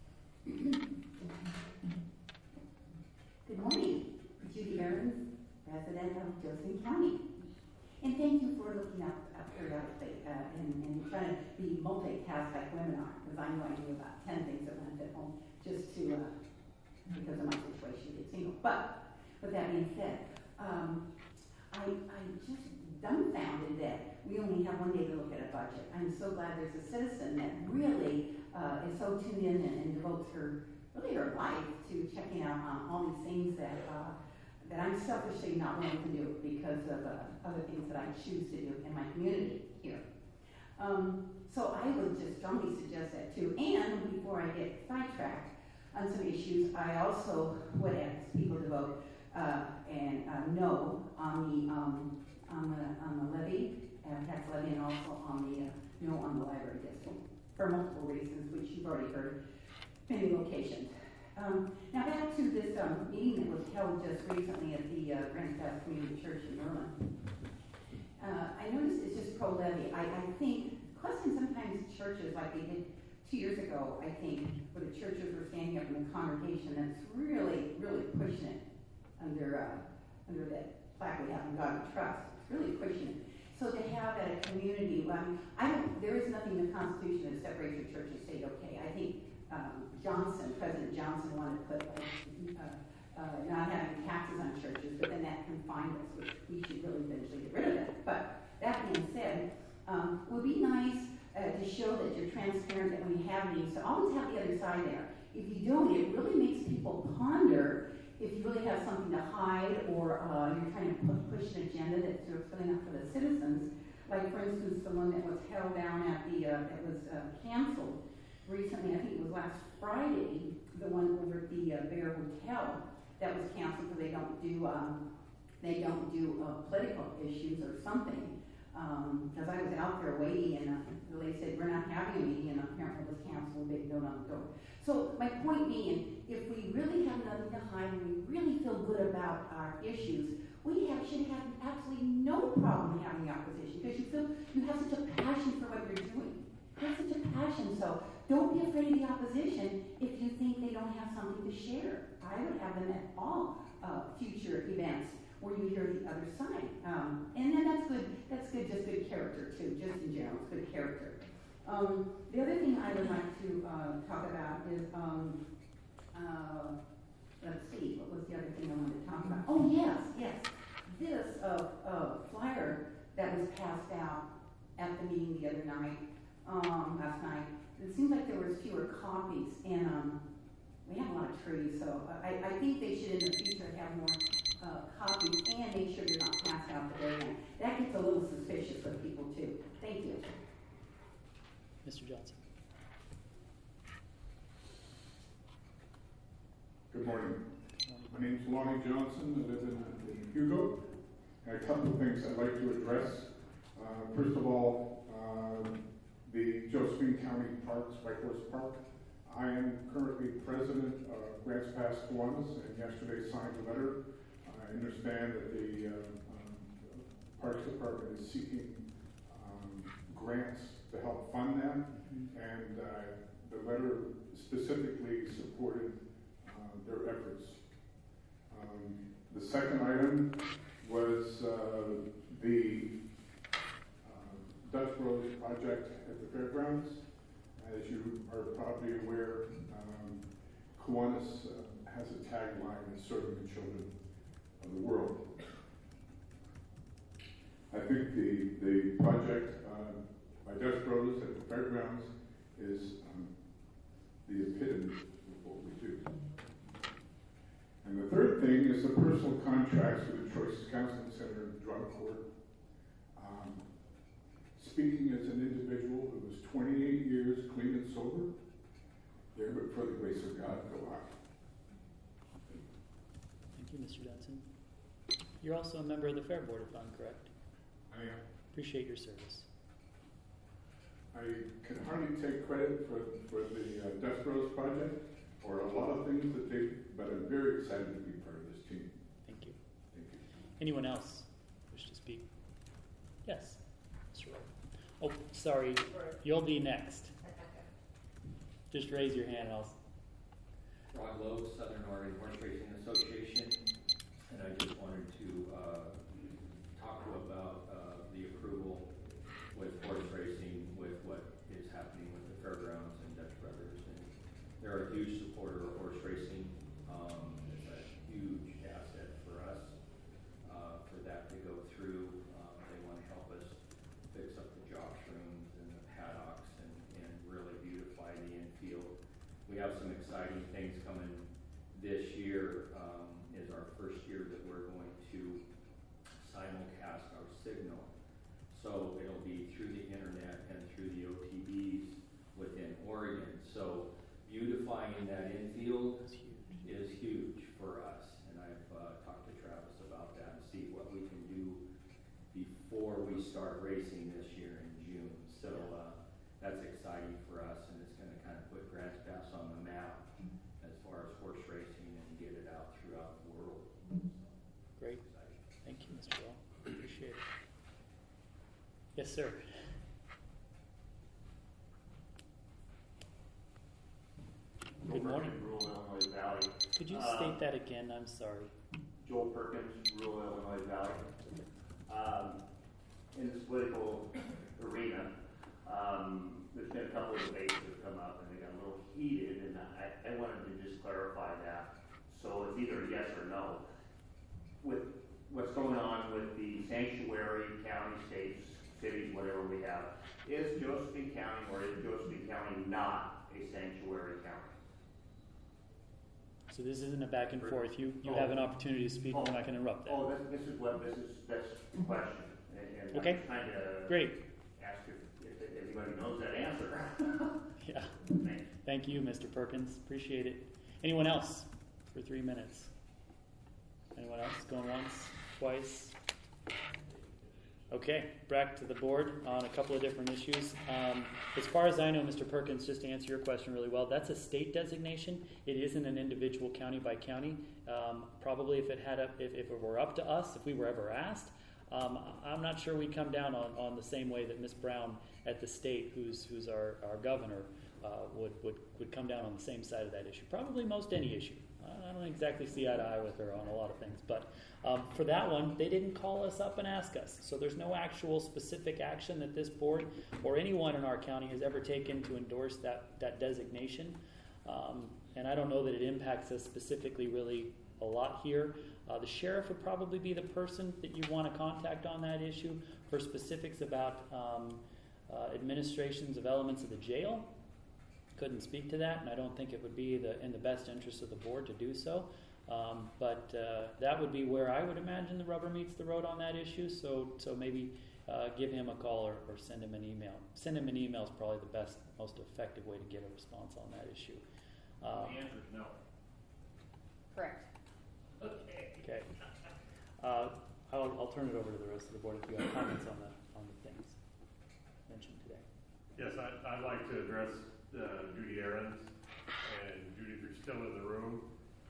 Good morning. Judy Ahrens, resident of Joseon County. And thank you for looking up periodically at and trying to be multitask like women are, because I know I do about 10 things at once at home, just to, because of my situation, get single. But, with that being said, I'm just dumbfounded that we only have one day to look at a budget. I'm so glad there's a citizen that really is so tuned in and devotes her life to checking out on all these things that I'm selfishly not willing to do because of other things that I choose to do in my community here. So I would just strongly suggest that too. And before I get sidetracked on some issues, I also would ask people to vote and no on the levy, tax levy, and also on the no on the library district for multiple reasons, which you've already heard many locations. Now back to this meeting that was held just recently at the Grants Pass Community Church in Merlin. I noticed it's just pro-levy. I think, question sometimes churches like they did 2 years ago, I think, where the churches were standing up in the congregation, that's really, really pushing it under that plaque we have in God we Trust. It's really pushing it. So to have at a community, there is nothing in the Constitution that separates the church and state, okay. I think President Johnson wanted to put not having taxes on churches, but then that confined us, which we should really eventually get rid of that. But that being said, it would be nice to show that you're transparent, that when you have meetings, to always have the other side there. If you don't, it really makes people ponder if you really have something to hide, or you're trying to push an agenda that you're filling up for the citizens. Like, for instance, the one that was held down at that was canceled recently, I think it was last Friday, the one over at the Bear Hotel that was canceled because they don't do political issues or something. Because I was out there waiting, and the lady said, we're not having a meeting, and apparently it was canceled, big note on the door. So my point being, if we really have nothing to hide and we really feel good about our issues, we should have absolutely no problem having the opposition, because you have such a passion for what you're doing. You have such a passion, so don't be afraid of the opposition if you think they don't have something to share. I would have them at all future events where you hear the other side. And then that's good, just good character too, just in general, it's good character. The other thing I would like to talk about is, let's see, what was the other thing I wanted to talk about? Oh, yes. This flyer that was passed out at the meeting the other night, last night, it seems like there was fewer copies, and we have a lot of trees, so I think they should in the future have more copies and make sure they're not passed out the very end. That gets a little suspicious with people too. Thank you. Mr. Johnson. Good morning. My name is Lonnie Johnson. I live in Hugo. And a couple of things I'd like to address. First of all, the Josephine County Parks, Whitehorse Park. I am currently president of Grants Pass Kiwanis, and yesterday signed a letter. I understand that the Parks Department is seeking grants to help fund that, and the letter specifically supported their efforts. The second item was the Dutch Bros project at the fairgrounds. As you are probably aware, Kiwanis has a tagline of serving the children of the world. I think the project by Dutch Bros at the fairgrounds is the epitome of what we do. And the third thing is the personal contracts with the Choices Counseling Center in Drug Court. Speaking as an individual who was 28 years clean and sober, there but for the grace of God go I. Thank you, Mr. Johnson. You're also a member of the Fair Board, if I'm correct. I am. Appreciate your service. I can hardly take credit for the Dutch Bros project or a lot of things that they, but I'm very excited to be part of this team. Thank you. Thank you. Anyone else wish to speak? Yes, Mr. Rowe. Oh, sorry, you'll be next. Just raise your hand. Rod Lowe, Southern Oregon Horse Racing Association, and I just wanted to talk to you about the approval with horse racing So beautifying that infield is huge for us. And I've talked to Travis about that and see what we can do before we start racing this year in June. So that's exciting for us, and it's going to kind of put Grants Pass on the map as far as horse racing and get it out throughout the world. Great. Thank you, Mr. Bell. Appreciate it. Yes, sir. Good morning. Rural Illinois Valley. Could you state that again? I'm sorry. Joel Perkins, Rural Illinois Valley. In this political arena, there's been a couple of debates that have come up and they got a little heated, and I wanted to just clarify that. So it's either yes or no. With what's going on with the sanctuary, county, states, cities, whatever we have, is Josephine County or is Josephine County not a sanctuary county? So this isn't a back and forth. You have an opportunity to speak. I'm not going to interrupt that. Oh, that's the question. And Okay. I'm trying to Great. ask if everybody knows that answer. Yeah. Thanks. Thank you, Mr. Perkins. Appreciate it. Anyone else for 3 minutes? Anyone else? Going once, twice? Okay, back to the board on a couple of different issues. As far as I know, Mr. Perkins, just to answer your question really well, that's a state designation. It isn't an individual county by county. Probably if it were up to us, if we were ever asked, I'm not sure we'd come down on the same way that Ms. Brown at the state, who's our governor, would come down on the same side of that issue. Probably most any issue. I don't exactly see eye to eye with her on a lot of things, but for that one, they didn't call us up and ask us. So there's no actual specific action that this board or anyone in our county has ever taken to endorse that designation. And I don't know that it impacts us specifically really a lot here. The sheriff would probably be the person that you want to contact on that issue for specifics about administrations of elements of the jail. Couldn't speak to that, and I don't think it would be in the best interest of the board to do so. But that would be where I would imagine the rubber meets the road on that issue. So maybe give him a call or send him an email. Send him an email is probably the best, most effective way to get a response on that issue. The answer is no. Correct. Okay. I'll turn it over to the rest of the board if you have comments on the things mentioned today. Yes, I'd like to address Judy Ahrens, and Judy, if you're still in the room.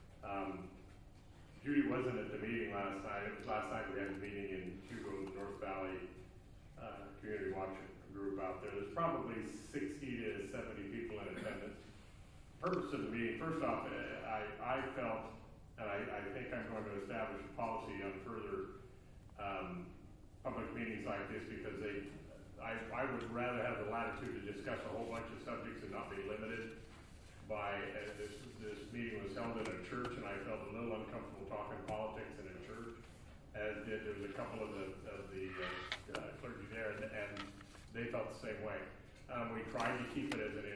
Judy wasn't at the meeting last night. It was last night we had a meeting in Hugo, the North Valley Community Watch group out there. There's probably 60 to 70 people in attendance. Purpose of the meeting, first off, I felt, and I think I'm going to establish a policy on further public meetings like this because I would rather have the latitude to discuss a whole bunch of subjects and not be limited by this meeting was held in a church, and I felt a little uncomfortable talking politics in a church, as did there was a couple of the clergy there, and they felt the same way. We tried to keep it as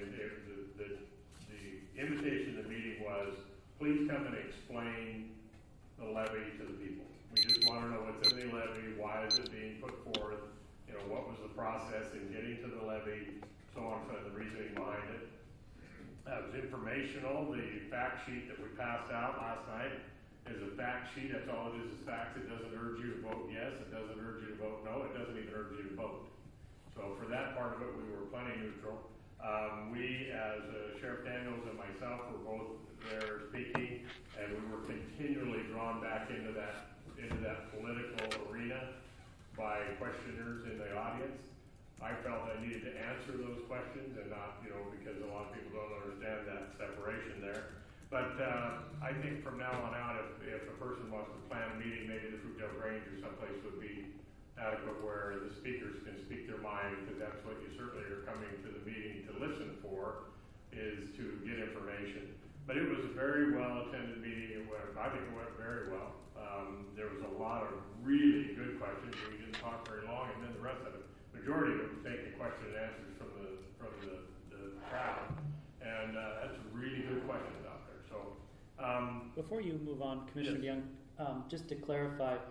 the invitation to the meeting was, please come and explain the levy to the people. We just want to know what's in the levy, why is it being put forth, what was the process in getting to the levy, so on, so the reasoning behind it. It was informational. The fact sheet that we passed out last night is a fact sheet. That's all it is facts. It doesn't urge you to vote yes. It doesn't urge you to vote no. It doesn't even urge you to vote. So for that part of it, we were plenty neutral. We, as Sheriff Daniels and myself, were both there speaking, and we were continually drawn back into that political arena by questioners in the audience. I felt I needed to answer those questions and not, because a lot of people don't understand that separation there. But I think from now on out, if a person wants to plan a meeting, maybe the Fruitdale Grange or someplace would be adequate where the speakers can speak their mind, because that's what you certainly are coming to the meeting to listen for, is to get information. But it was a very well-attended meeting. I think it went very well. There was a lot of really good questions. We didn't talk very long, and then the rest of it, majority of it was taking question and answers from the crowd. And that's really good questions out there. So before you move on, Commissioner yes. Young, just to clarify,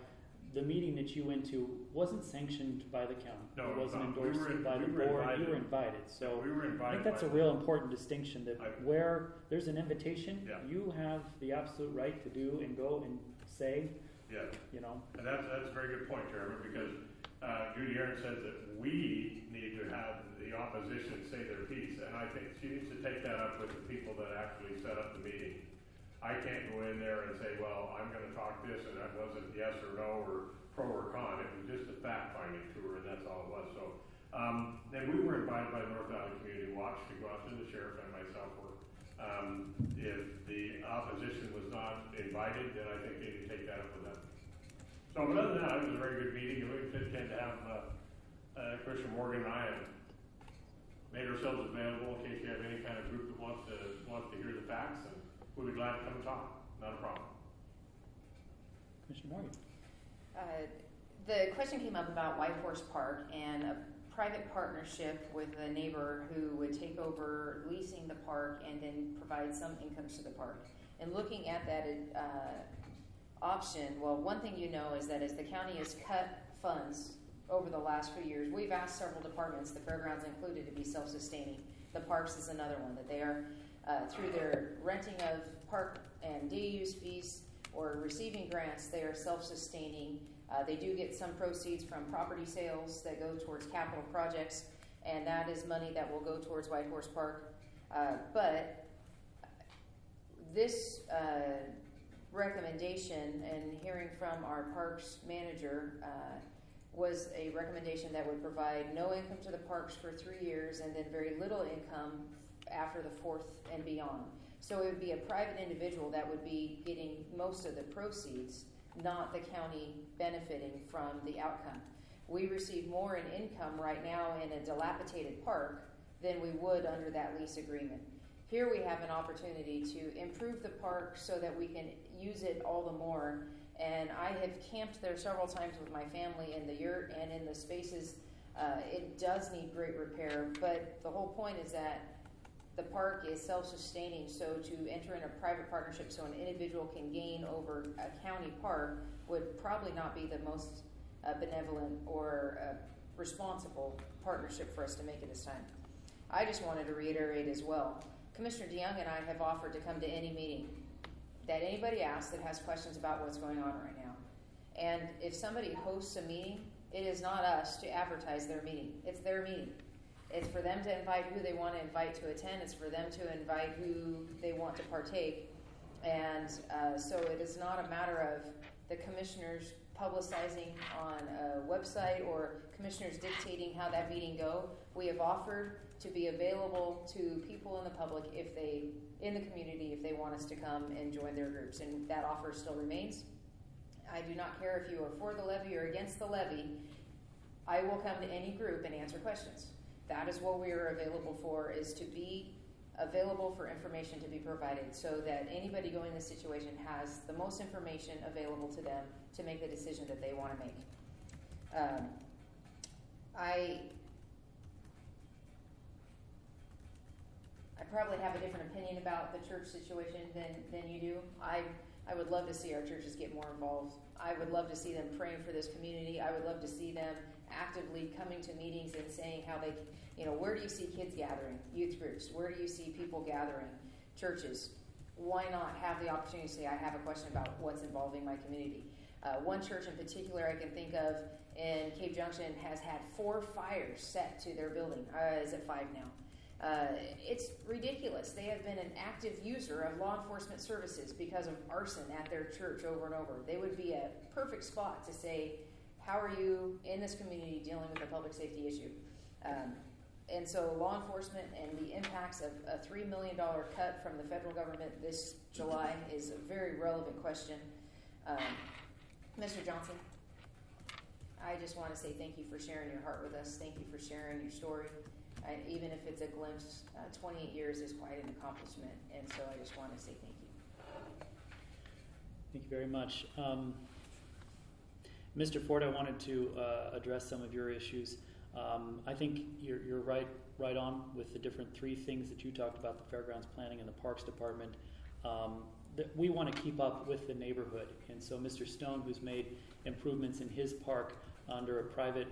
the meeting that you went to wasn't sanctioned by the county. No, it wasn't no. endorsed by the board. You were invited. So we were invited. I think that's a real important distinction. That where there's an invitation, you have the absolute right to do and go and say. Yeah. You know. And that's a very good point, Chairman, because Judy Aaron says that we need to have the opposition say their piece, and I think she needs to take that up with the people that actually set up the meeting. I can't go in there and say, well, I'm going to talk this, and that wasn't yes or no or pro or con. It was just a fact-finding tour, and that's all it was. So, and we were invited by North Valley Community Watch to go out to the sheriff and myself were. If the opposition was not invited, then I think they need to take that up with them. So, but other than that, it was a very good meeting. We tend to have Commissioner Morgan and I have made ourselves available in case you have any kind of group that wants to hear the facts, and we'll be glad to come and talk. Not a problem. Commissioner Morgan. The question came up about White Horse Park and a private partnership with a neighbor who would take over leasing the park and then provide some income to the park. And looking at that option, well, one thing you know is that as the county has cut funds over the last few years, we've asked several departments, the fairgrounds included, to be self-sustaining. The parks is another one, that they are, through their renting of park and day use fees or receiving grants, they are self-sustaining. They do get some proceeds from property sales that go towards capital projects, and that is money that will go towards White Horse Park. But this recommendation, and hearing from our parks manager, was a recommendation that would provide no income to the parks for 3 years and then very little income after the fourth and beyond. So it would be a private individual that would be getting most of the proceeds, not the county benefiting from the outcome. We receive more in income right now in a dilapidated park than we would under that lease agreement. Here we have an opportunity to improve the park so that we can use it all the more. And I have camped there several times with my family in the yurt and in the spaces. It does need great repair, but the whole point is that the park is self-sustaining, so to enter in a private partnership so an individual can gain over a county park would probably not be the most benevolent or responsible partnership for us to make at this time. I just wanted to reiterate as well, Commissioner DeYoung and I have offered to come to any meeting that anybody asks that has questions about what's going on right now. And if somebody hosts a meeting, it is not us to advertise their meeting. It's their meeting. It's for them to invite who they want to invite to attend. It's for them to invite who they want to partake. And so it is not a matter of the commissioners publicizing on a website or commissioners dictating how that meeting go. We have offered to be available to people in the public in the community if they want us to come and join their groups. And that offer still remains. I do not care if you are for the levy or against the levy. I will come to any group and answer questions. That is what we are available for, is to be available for information to be provided so that anybody going in this situation has the most information available to them to make the decision that they want to make. I probably have a different opinion about the church situation than you do. I would love to see our churches get more involved. I would love to see them praying for this community. I would love to see them actively coming to meetings and saying how they, where do you see kids gathering, youth groups? Where do you see people gathering, churches? Why not have the opportunity to say, I have a question about what's involving my community? One church in particular I can think of in Cave Junction has had 4 fires set to their building. Is it 5 now? It's ridiculous. They have been an active user of law enforcement services because of arson at their church over and over. They would be a perfect spot to say, how are you in this community dealing with a public safety issue? And so law enforcement and the impacts of a $3 million cut from the federal government this July is a very relevant question. Mr. Johnson, I just want to say thank you for sharing your heart with us. Thank you for sharing your story. Even if it's a glimpse, 28 years is quite an accomplishment, and so I just want to say thank you. Thank you very much. Mr. Ford, I wanted to address some of your issues. I think you're right on with the different 3 things that you talked about, the fairgrounds planning and the parks department. We want to keep up with the neighborhood, and so Mr. Stone, who's made improvements in his park under a private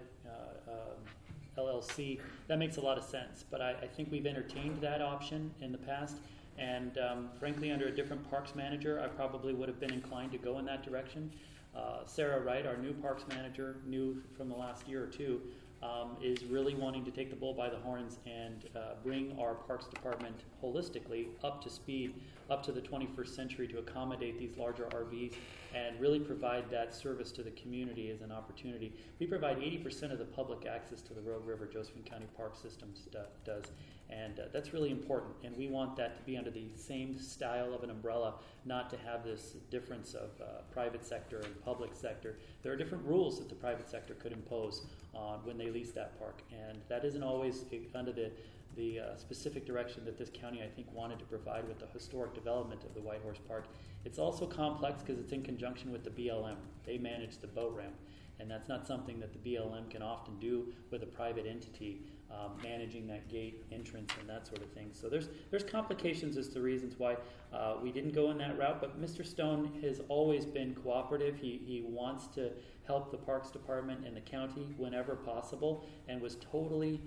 LLC, that makes a lot of sense. But I think we've entertained that option in the past, and frankly, under a different parks manager, I probably would have been inclined to go in that direction. Sarah Wright, our new parks manager, new from the last year or two, is really wanting to take the bull by the horns and bring our parks department holistically up to speed, up to the 21st century, to accommodate these larger RVs and really provide that service to the community as an opportunity. We provide 80% of the public access to the Rogue River Josephine County Park Systems does, and that's really important, and we want that to be under the same style of an umbrella, not to have this difference of private sector and public sector. There are different rules that the private sector could impose on when they lease that park, and that isn't always under the specific direction that this county, I think, wanted to provide with the historic development of the Whitehorse Park. It's also complex because it's in conjunction with the BLM. They manage the boat ramp, and that's not something that the BLM can often do with a private entity managing that gate entrance and that sort of thing. So there's complications as to reasons why we didn't go in that route, but Mr. Stone has always been cooperative. He wants to help the Parks Department and the county whenever possible, and was totally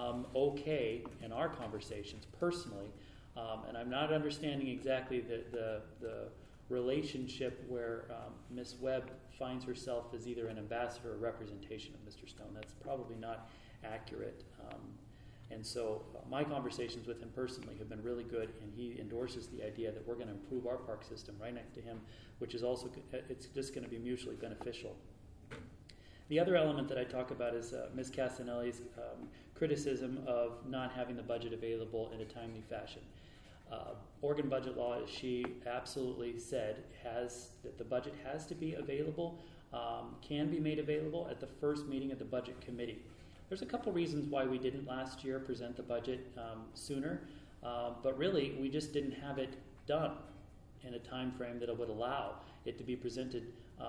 okay in our conversations personally. And I'm not understanding exactly the relationship where Ms. Webb finds herself as either an ambassador or representation of Mr. Stone. That's probably not accurate. And so my conversations with him personally have been really good, and he endorses the idea that we're going to improve our park system right next to him, which is also, it's just going to be mutually beneficial. The other element that I talk about is Ms. Castanelli's criticism of not having the budget available in a timely fashion. Oregon budget law, as she absolutely said, has that the budget has to be available, can be made available at the first meeting of the budget committee. There's a couple reasons why we didn't last year present the budget sooner, but really we just didn't have it done in a time frame that it would allow it to be presented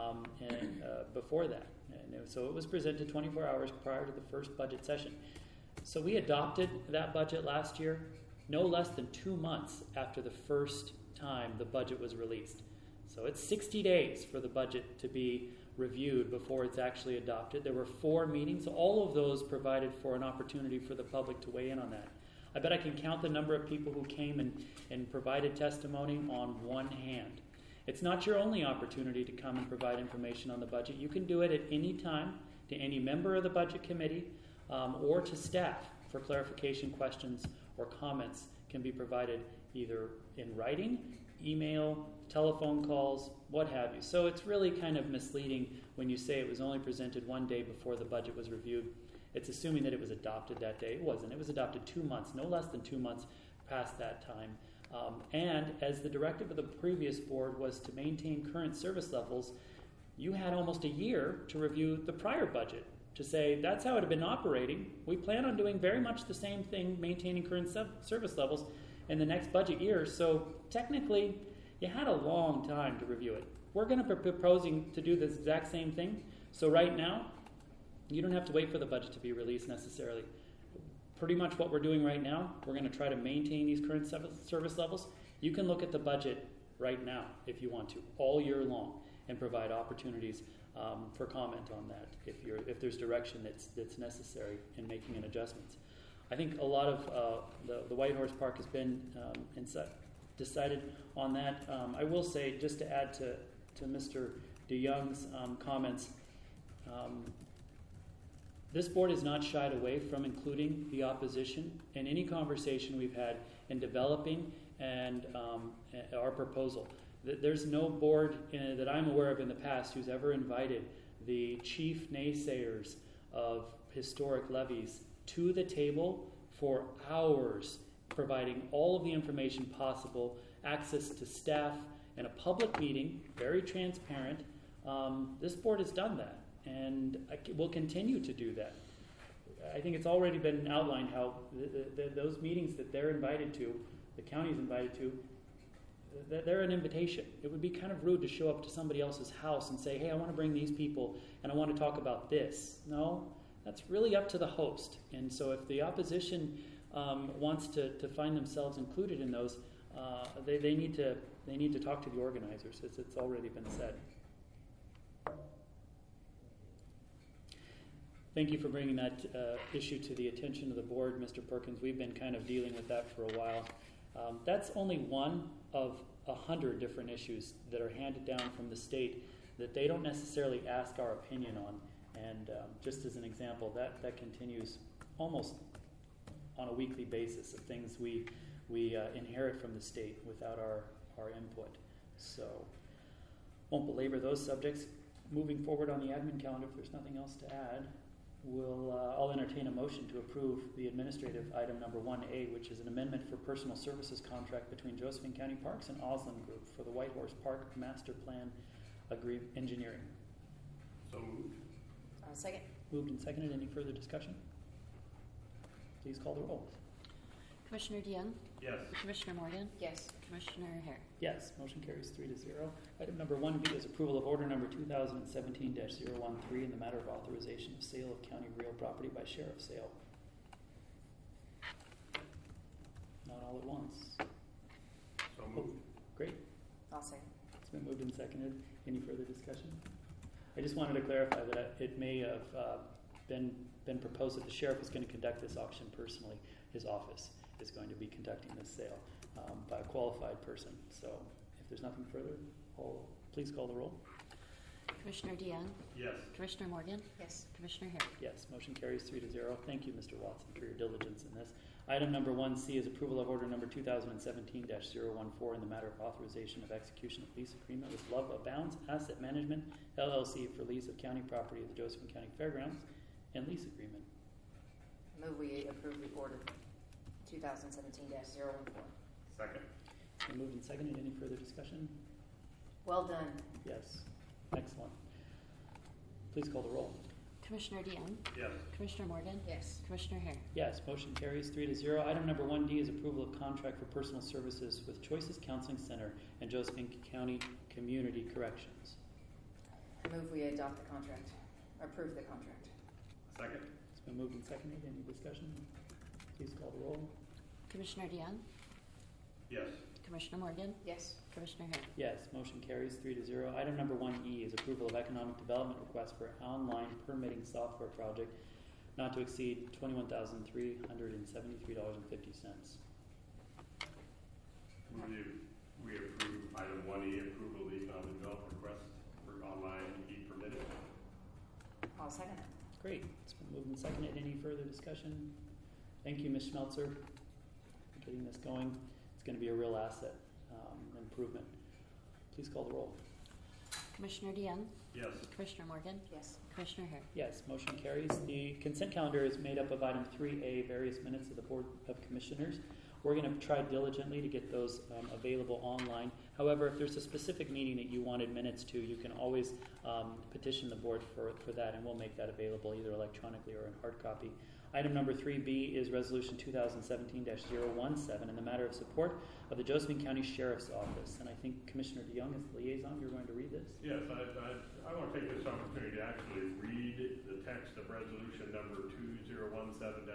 before that. And so it was presented 24 hours prior to the first budget session. So we adopted that budget last year no less than 2 months after the first time the budget was released. So it's 60 days for the budget to be reviewed before it's actually adopted. There were 4 meetings. All of those provided for an opportunity for the public to weigh in on that. I bet I can count the number of people who came and provided testimony on one hand. It's not your only opportunity to come and provide information on the budget. You can do it at any time to any member of the budget committee or to staff for clarification questions or comments can be provided either in writing, email, telephone calls, what have you. So it's really kind of misleading when you say it was only presented one day before the budget was reviewed. It's assuming that it was adopted that day. It wasn't. It was adopted 2 months, no less than 2 months past that time. And as the directive of the previous board was to maintain current service levels, you had almost a year to review the prior budget to say that's how it had been operating. We plan on doing very much the same thing, maintaining current service levels in the next budget year. So technically, you had a long time to review it. We're going to be proposing to do this exact same thing. So right now, you don't have to wait for the budget to be released necessarily. Pretty much what we're doing right now, we're going to try to maintain these current service levels. You can look at the budget right now if you want to, all year long, and provide opportunities for comment on that if there's direction that's necessary in making an adjustments. I think a lot of the Whitehorse Park has been decided on that. I will say, just to add to Mr. DeYoung's comments, this board has not shied away from including the opposition in any conversation we've had in developing and our proposal. There's no board that I'm aware of in the past who's ever invited the chief naysayers of historic levies to the table for hours, providing all of the information possible, access to staff, in a public meeting, very transparent. This board has done that, and will continue to do that. I think it's already been outlined how those meetings that they're invited to, the county's invited to, they're an invitation. It would be kind of rude to show up to somebody else's house and say, hey, I want to bring these people and I want to talk about this. No, that's really up to the host. And so if the opposition wants to find themselves included in those, they need to talk to the organizers, as it's already been said. Thank you for bringing that issue to the attention of the board, Mr. Perkins. We've been kind of dealing with that for a while. That's only one of 100 different issues that are handed down from the state that they don't necessarily ask our opinion on. And just as an example, that continues almost on a weekly basis of things we inherit from the state without our input. So won't belabor those subjects. Moving forward on the admin calendar, if there's nothing else to add, I'll entertain a motion to approve the administrative item number 1A, which is an amendment for personal services contract between Josephine County Parks and Osland Group for the White Horse Park Master Plan Engineering. So moved. Second. Moved and seconded. Any further discussion? Please call the roll. Commissioner DeYoung? Yes. Commissioner Morgan? Yes. Commissioner Hare? Yes, motion carries 3-0. Item number 1B is approval of order number 2017-013 in the matter of authorization of sale of county real property by sheriff sale. Not all at once. So moved. Great. I'll second. It's been moved and seconded. Any further discussion? I just wanted to clarify that it may have been proposed that the sheriff is going to conduct this auction personally. His office is going to be conducting this sale by a qualified person. So if there's nothing further, please call the roll. Commissioner DeYoung? Yes. Commissioner Morgan? Yes. Commissioner Hare? Yes, motion carries 3-0. Thank you, Mr. Watson, for your diligence in this. Item number 1C is approval of order number 2017-014 in the matter of authorization of execution of lease agreement with Love Abounds Asset Management, LLC for lease of county property at the Josephine County Fairgrounds and lease agreement. Move we approve the order 2017-014. Second. It's been moved and seconded. Any further discussion? Well done. Yes. Excellent. Please call the roll. Commissioner DeYoung? Yes. Commissioner Morgan? Yes. Commissioner Hare? Yes, motion carries 3-0. Item number 1D is approval of contract for personal services with Choices Counseling Center and Josephine County Community Corrections. Move we adopt the contract. Approve the contract. Second. It's been moved and seconded. Any discussion? Please call the roll. Commissioner DeYoung? Yes. Commissioner Morgan? Yes. Commissioner Hare? Yes, motion carries 3-0. Item number 1E is approval of economic development request for online permitting software project not to exceed $21,373.50. We approve item 1E, approval of the economic development request for online e-permitting. I'll second it. Great. It's been moved and seconded. Any further discussion? Thank you, Ms. Schmelzer, for getting this going. It's going to be a real asset improvement. Please call the roll. Commissioner DeYoung? Yes. Commissioner Morgan? Yes. Commissioner Hare? Yes, motion carries. The consent calendar is made up of item 3A, various minutes of the Board of Commissioners. We're going to try diligently to get those available online. However, if there's a specific meeting that you wanted minutes to, you can always petition the board for that, and we'll make that available either electronically or in hard copy. Item number 3B is Resolution 2017-017 in the matter of support of the Josephine County Sheriff's Office. And I think Commissioner DeYoung is the liaison. You're going to read this? Yes, I want to take this opportunity to actually read the text of resolution number 2017-017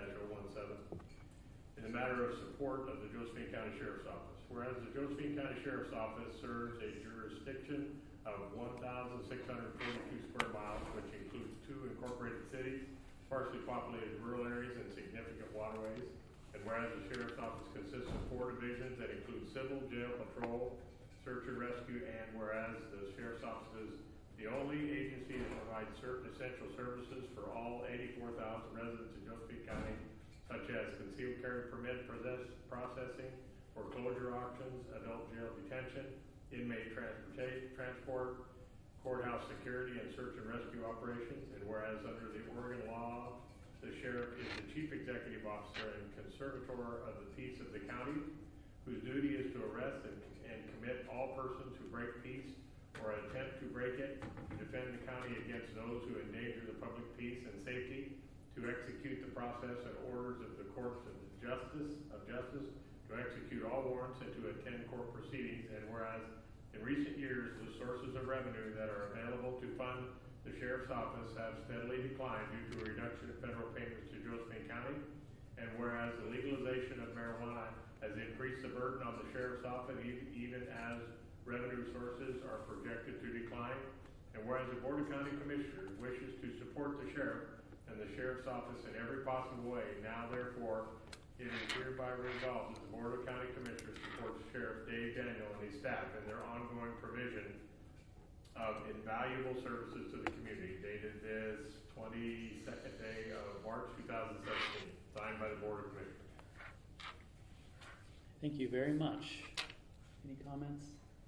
in the matter of support of the Josephine County Sheriff's Office. Whereas the Josephine County Sheriff's Office serves a jurisdiction of 1,642 square miles, which includes 2 incorporated cities, sparsely populated rural areas, and significant waterways. And whereas the Sheriff's Office consists of 4 divisions that include civil, jail, patrol, search and rescue, and whereas the Sheriff's Office is the only agency that provides certain essential services for all 84,000 residents in Josephine County, such as concealed carry permit processing, foreclosure auctions, adult jail detention, inmate transport, courthouse security, and search and rescue operations. And whereas under the Oregon law, the sheriff is the chief executive officer and conservator of the peace of the county, whose duty is to arrest and commit all persons who break peace or attempt to break it, to defend the county against those who endanger the public peace and safety, to execute the process and orders of the courts of justice, to execute all warrants, and to attend court proceedings. And whereas in recent years, the sources of revenue that are available to fund the Sheriff's Office have steadily declined due to a reduction in federal payments to Josephine County. And whereas the legalization of marijuana has increased the burden on the Sheriff's Office even as revenue sources are projected to decline. And whereas the Board of County Commissioners wishes to support the Sheriff and the Sheriff's Office in every possible way. Now, therefore, it is hereby resolved that the Board of County Commissioners supports Sheriff Dave Daniel and his staff in their ongoing provision of invaluable services to the community, dated this 22nd day of March 2017, signed by the Board of Commissioners. Thank you very much. Any comments?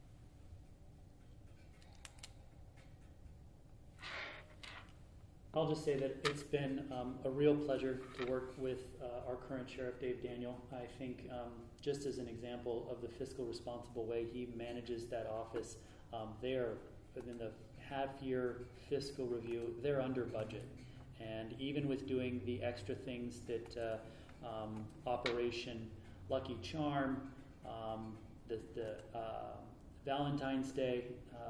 I'll just say that it's been a real pleasure to work with our current Sheriff, Dave Daniel. I think just as an example of the fiscal responsible way he manages that office, they are, within the half-year fiscal review, they're under budget. And even with doing the extra things that Operation Lucky Charm, the Valentine's Day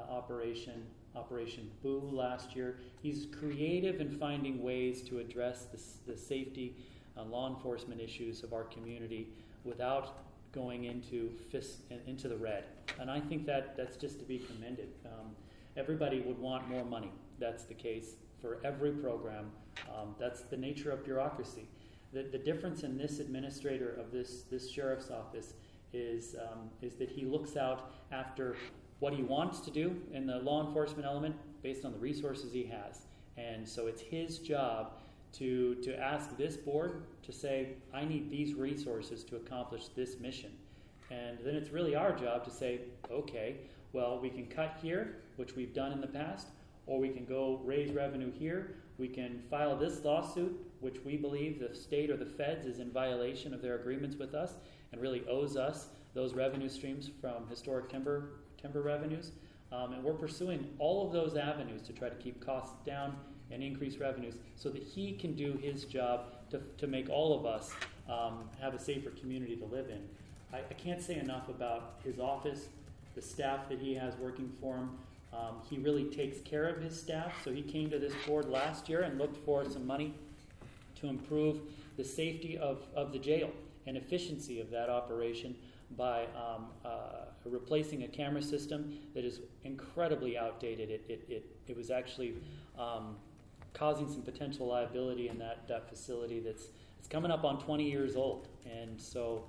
Operation Boo last year, he's creative in finding ways to address the safety law enforcement issues of our community without going into the red. And I think that's just to be commended. Everybody would want more money. That's the case for every program. That's the nature of bureaucracy. The difference in this administrator of this sheriff's office is that he looks out after what he wants to do in the law enforcement element based on the resources he has. And so it's his job to ask this board to say, I need these resources to accomplish this mission. And then it's really our job to say, okay, well, we can cut here, which we've done in the past, or we can go raise revenue here. We can file this lawsuit, which we believe the state or the feds is in violation of their agreements with us and really owes us those revenue streams from historic timber revenues. And we're pursuing all of those avenues to try to keep costs down and increase revenues so that he can do his job to make all of us have a safer community to live in. I can't say enough about his office, the staff that he has working for him. He really takes care of his staff, so he came to this board last year and looked for some money to improve the safety of the jail and efficiency of that operation by replacing a camera system that is incredibly outdated. It was actually causing some potential liability in that facility it's coming up on 20 years old. And so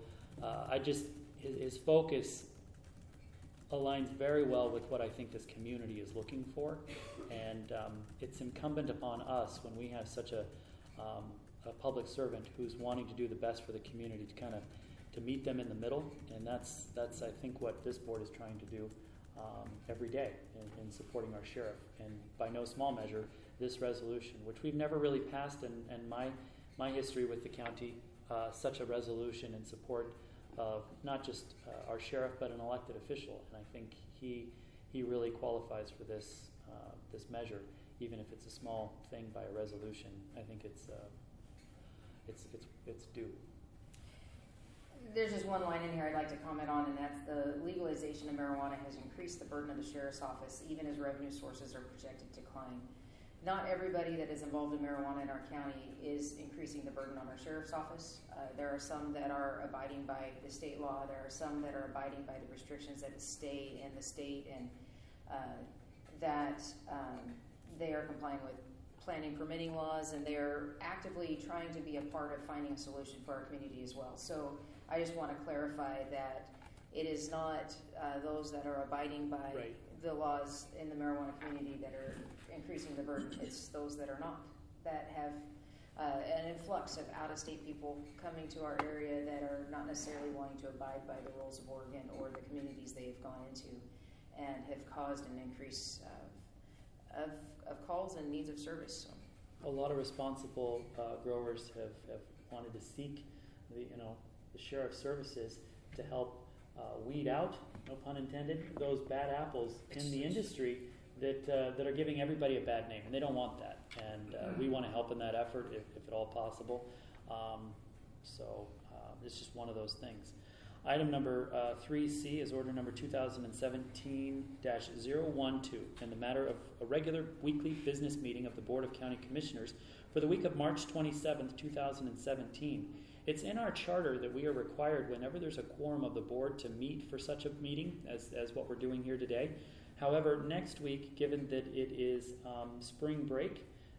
his focus aligns very well with what I think this community is looking for. And it's incumbent upon us, when we have such a public servant who's wanting to do the best for the community, to meet them in the middle. And that's I think what this board is trying to do every day in supporting our sheriff. And by no small measure, this resolution, which we've never really passed in my history with the county, such a resolution in support of not just our sheriff but an elected official. And I think he really qualifies for this measure, even if it's a small thing by a resolution. I think it's due. There's just one line in here I'd like to comment on, and that's the legalization of marijuana has increased the burden of the sheriff's office, even as revenue sources are projected to decline. Not everybody that is involved in marijuana in our county is increasing the burden on our sheriff's office. There are some that are abiding by the state law. There are some that are abiding by the restrictions that stay in the state, and that they are complying with planning permitting laws, and they are actively trying to be a part of finding a solution for our community as well. So I just want to clarify that it is not those that are abiding by the laws in the marijuana community that are increasing the burden. It's those that are not, that have an influx of out-of-state people coming to our area that are not necessarily wanting to abide by the rules of Oregon or the communities they have gone into, and have caused an increase of calls and needs of service. A lot of responsible growers have wanted to seek the sheriff's services to help weed out, no pun intended, those bad apples in the industry that are giving everybody a bad name, and they don't want that. And we want to help in that effort if at all possible. So it's just one of those things. Item number 3C is order number 2017-012 in the matter of a regular weekly business meeting of the Board of County Commissioners for the week of March 27th, 2017. It's in our charter that we are required, whenever there's a quorum of the board, to meet for such a meeting as what we're doing here today. However, next week, given that it is spring break,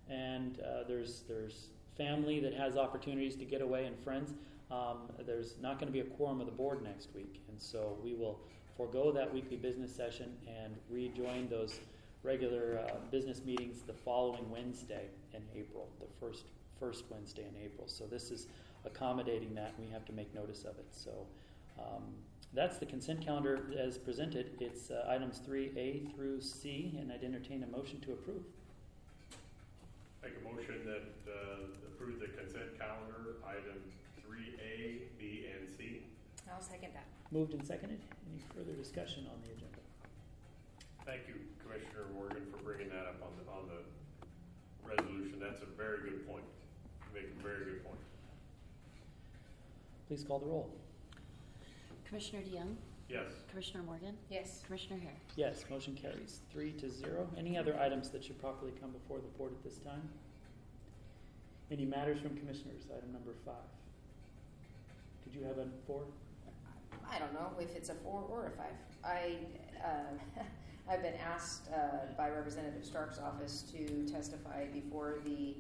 and there's family that has opportunities to get away and friends, there's not going to be a quorum of the board next week. And so we will forego that weekly business session and rejoin those regular business meetings the following Wednesday in April, the first Wednesday in April. So this is accommodating that, and we have to make notice of it. So that's the consent calendar as presented. It's items 3A through C, and I'd entertain a motion to approve. Make a motion that approve the consent calendar, items 3A, B, and C. I'll second that. Moved and seconded. Any further discussion on the agenda? Thank you, Commissioner Morgan, for bringing that up on the resolution. That's a very good point. You make a very good point. Please call the roll. Commissioner DeYoung? Yes. Commissioner Morgan? Yes. Commissioner Hare? Yes, motion carries 3-0. Any other items that should properly come before the board at this time? Any matters from commissioners? Item number 5. Did you have a 4? I don't know if it's a 4 or a 5. I've been asked by Representative Stark's office to testify before the,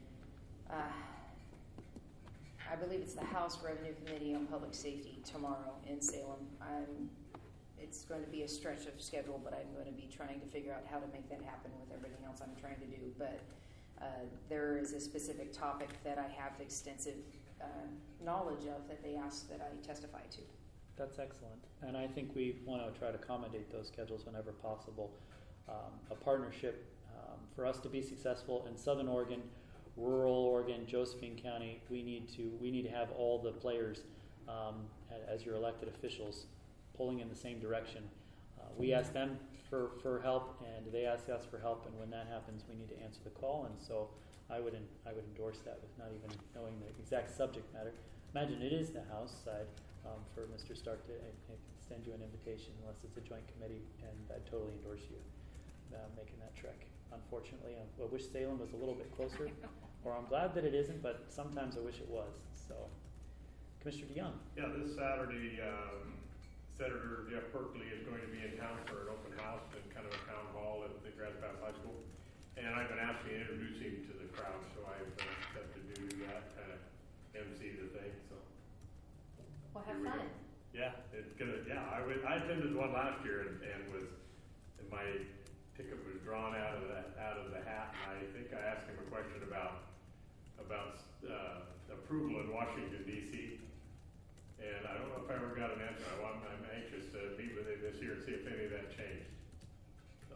I believe it's the House Revenue Committee on Public Safety tomorrow in Salem. It's going to be a stretch of schedule, but I'm going to be trying to figure out how to make that happen with everything else I'm trying to do. But there is a specific topic that I have extensive knowledge of that they asked that I testify to. That's excellent. And I think we want to try to accommodate those schedules whenever possible. A partnership for us to be successful in Southern Oregon, rural Oregon, Josephine County, we need to have all the players as your elected officials pulling in the same direction. We ask them for help, and they ask us for help, and when that happens, we need to answer the call. And so I would endorse that with not even knowing the exact subject matter. Imagine it is the House side for Mr. Stark to extend you an invitation unless it's a joint committee, and I'd totally endorse you making that trek. Unfortunately, I wish Salem was a little bit closer, or I'm glad that it isn't, but sometimes I wish it was. So, Commissioner DeYoung. Yeah, this Saturday, Senator Jeff Berkeley is going to be in town for an open house and kind of a town hall at the Grass Pass High School. And I've been asked to introduce him to the crowd, so I've accepted to do that, kind of MC the thing. So. Well, have fun. Yeah, it's gonna. Yeah, I attended one last year and my ticket was drawn out of the hat. And I think I asked him a question about approval in Washington D.C. And I don't know if I ever got an answer. I'm anxious to meet with him this year and see if any of that changed. So.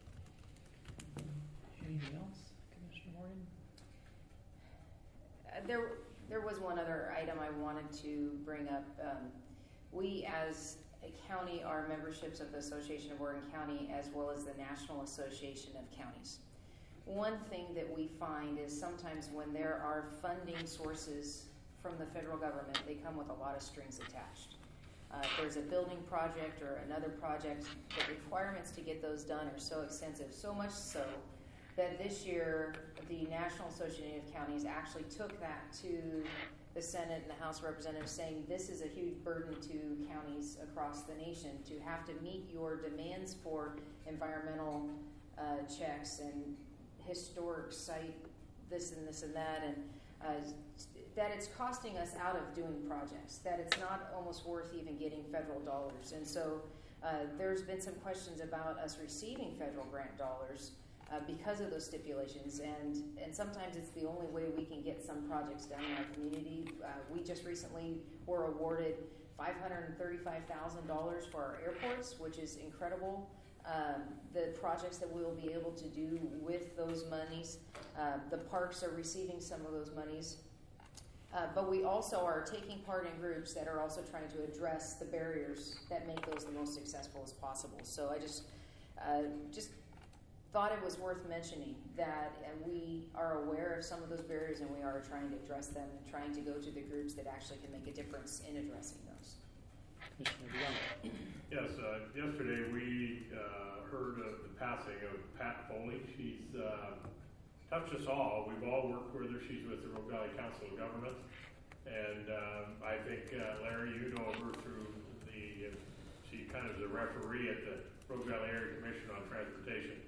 Anything else, Commissioner Morgan? There was one other item I wanted to bring up. We as a county are memberships of the Association of Oregon County as well as the National Association of Counties. One thing that we find is sometimes when there are funding sources from the federal government, they come with a lot of strings attached. If there's a building project or another project, the requirements to get those done are so extensive, so much so that this year the National Association of Counties actually took that to the Senate and the House of Representatives, saying this is a huge burden to counties across the nation to have to meet your demands for environmental checks and historic site this and this and that, and that it's costing us out of doing projects, that it's not almost worth even getting federal dollars. And so there's been some questions about us receiving federal grant dollars because of those stipulations, and sometimes it's the only way we can get some projects done in our community. We just recently were awarded $535,000 for our airports, which is incredible. The projects that we will be able to do with those monies, the parks are receiving some of those monies. But we also are taking part in groups that are also trying to address the barriers that make those the most successful as possible. So I just thought it was worth mentioning that we are aware of some of those barriers and we are trying to address them and trying to go to the groups that actually can make a difference in addressing those. Commissioner DeYoung. Yes, yesterday we heard of the passing of Pat Foley. She's touched us all. We've all worked with her. She's with the Rogue Valley Council of Governments. And I think, Larry, you know her through she kind of is a referee at the Rogue Valley Area Commission on Transportation.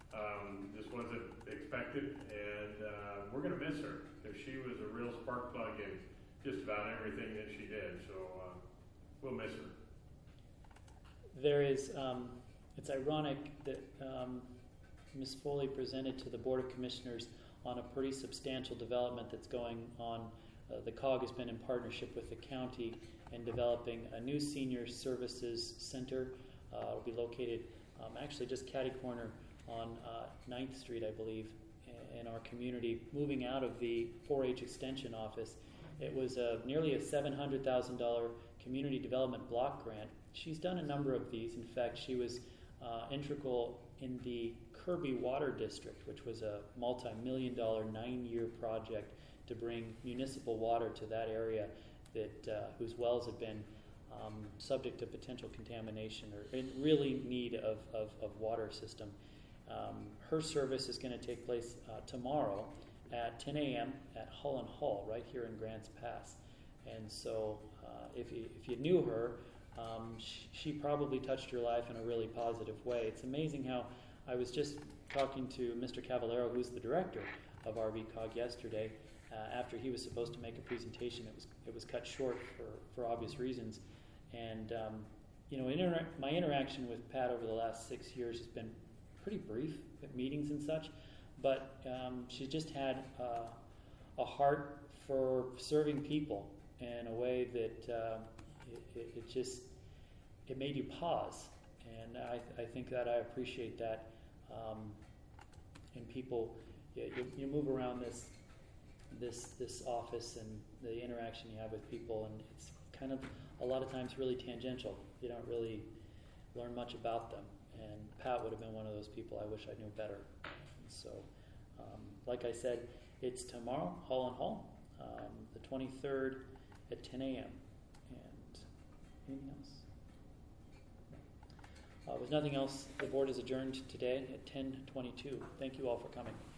Just wasn't expected, and we're going to miss her because she was a real spark plug in just about everything that she did. So we'll miss her. There is, it's ironic that Ms. Foley presented to the Board of Commissioners on a pretty substantial development that's going on. The COG has been in partnership with the county in developing a new senior services center. It'll be located actually just catty corner on 9th Street, I believe, in our community, moving out of the 4-H Extension office. It was nearly a $700,000 community development block grant. She's done a number of these. In fact, she was integral in the Kirby Water District, which was a multi-million-dollar 9-year project to bring municipal water to that area that whose wells had been subject to potential contamination or in really need of water system. Her service is going to take place tomorrow at 10 a.m. at Hull & Hall, right here in Grants Pass. And so if you knew her, she probably touched your life in a really positive way. It's amazing how I was just talking to Mr. Cavallero, who's the director of RVCOG yesterday. After he was supposed to make a presentation, it was cut short for obvious reasons. And my interaction with Pat over the last 6 years has been pretty brief at meetings and such, but she just had a heart for serving people in a way that it made you pause, and I think that I appreciate that in people. You move around this office and the interaction you have with people, and it's kind of a lot of times really tangential. You don't really learn much about them, and Pat would have been one of those people I wish I knew better. And so, like I said, it's tomorrow, Hull & Hall, the 23rd at 10 a.m. And anything else? With nothing else, the board is adjourned today at 10:22. Thank you all for coming.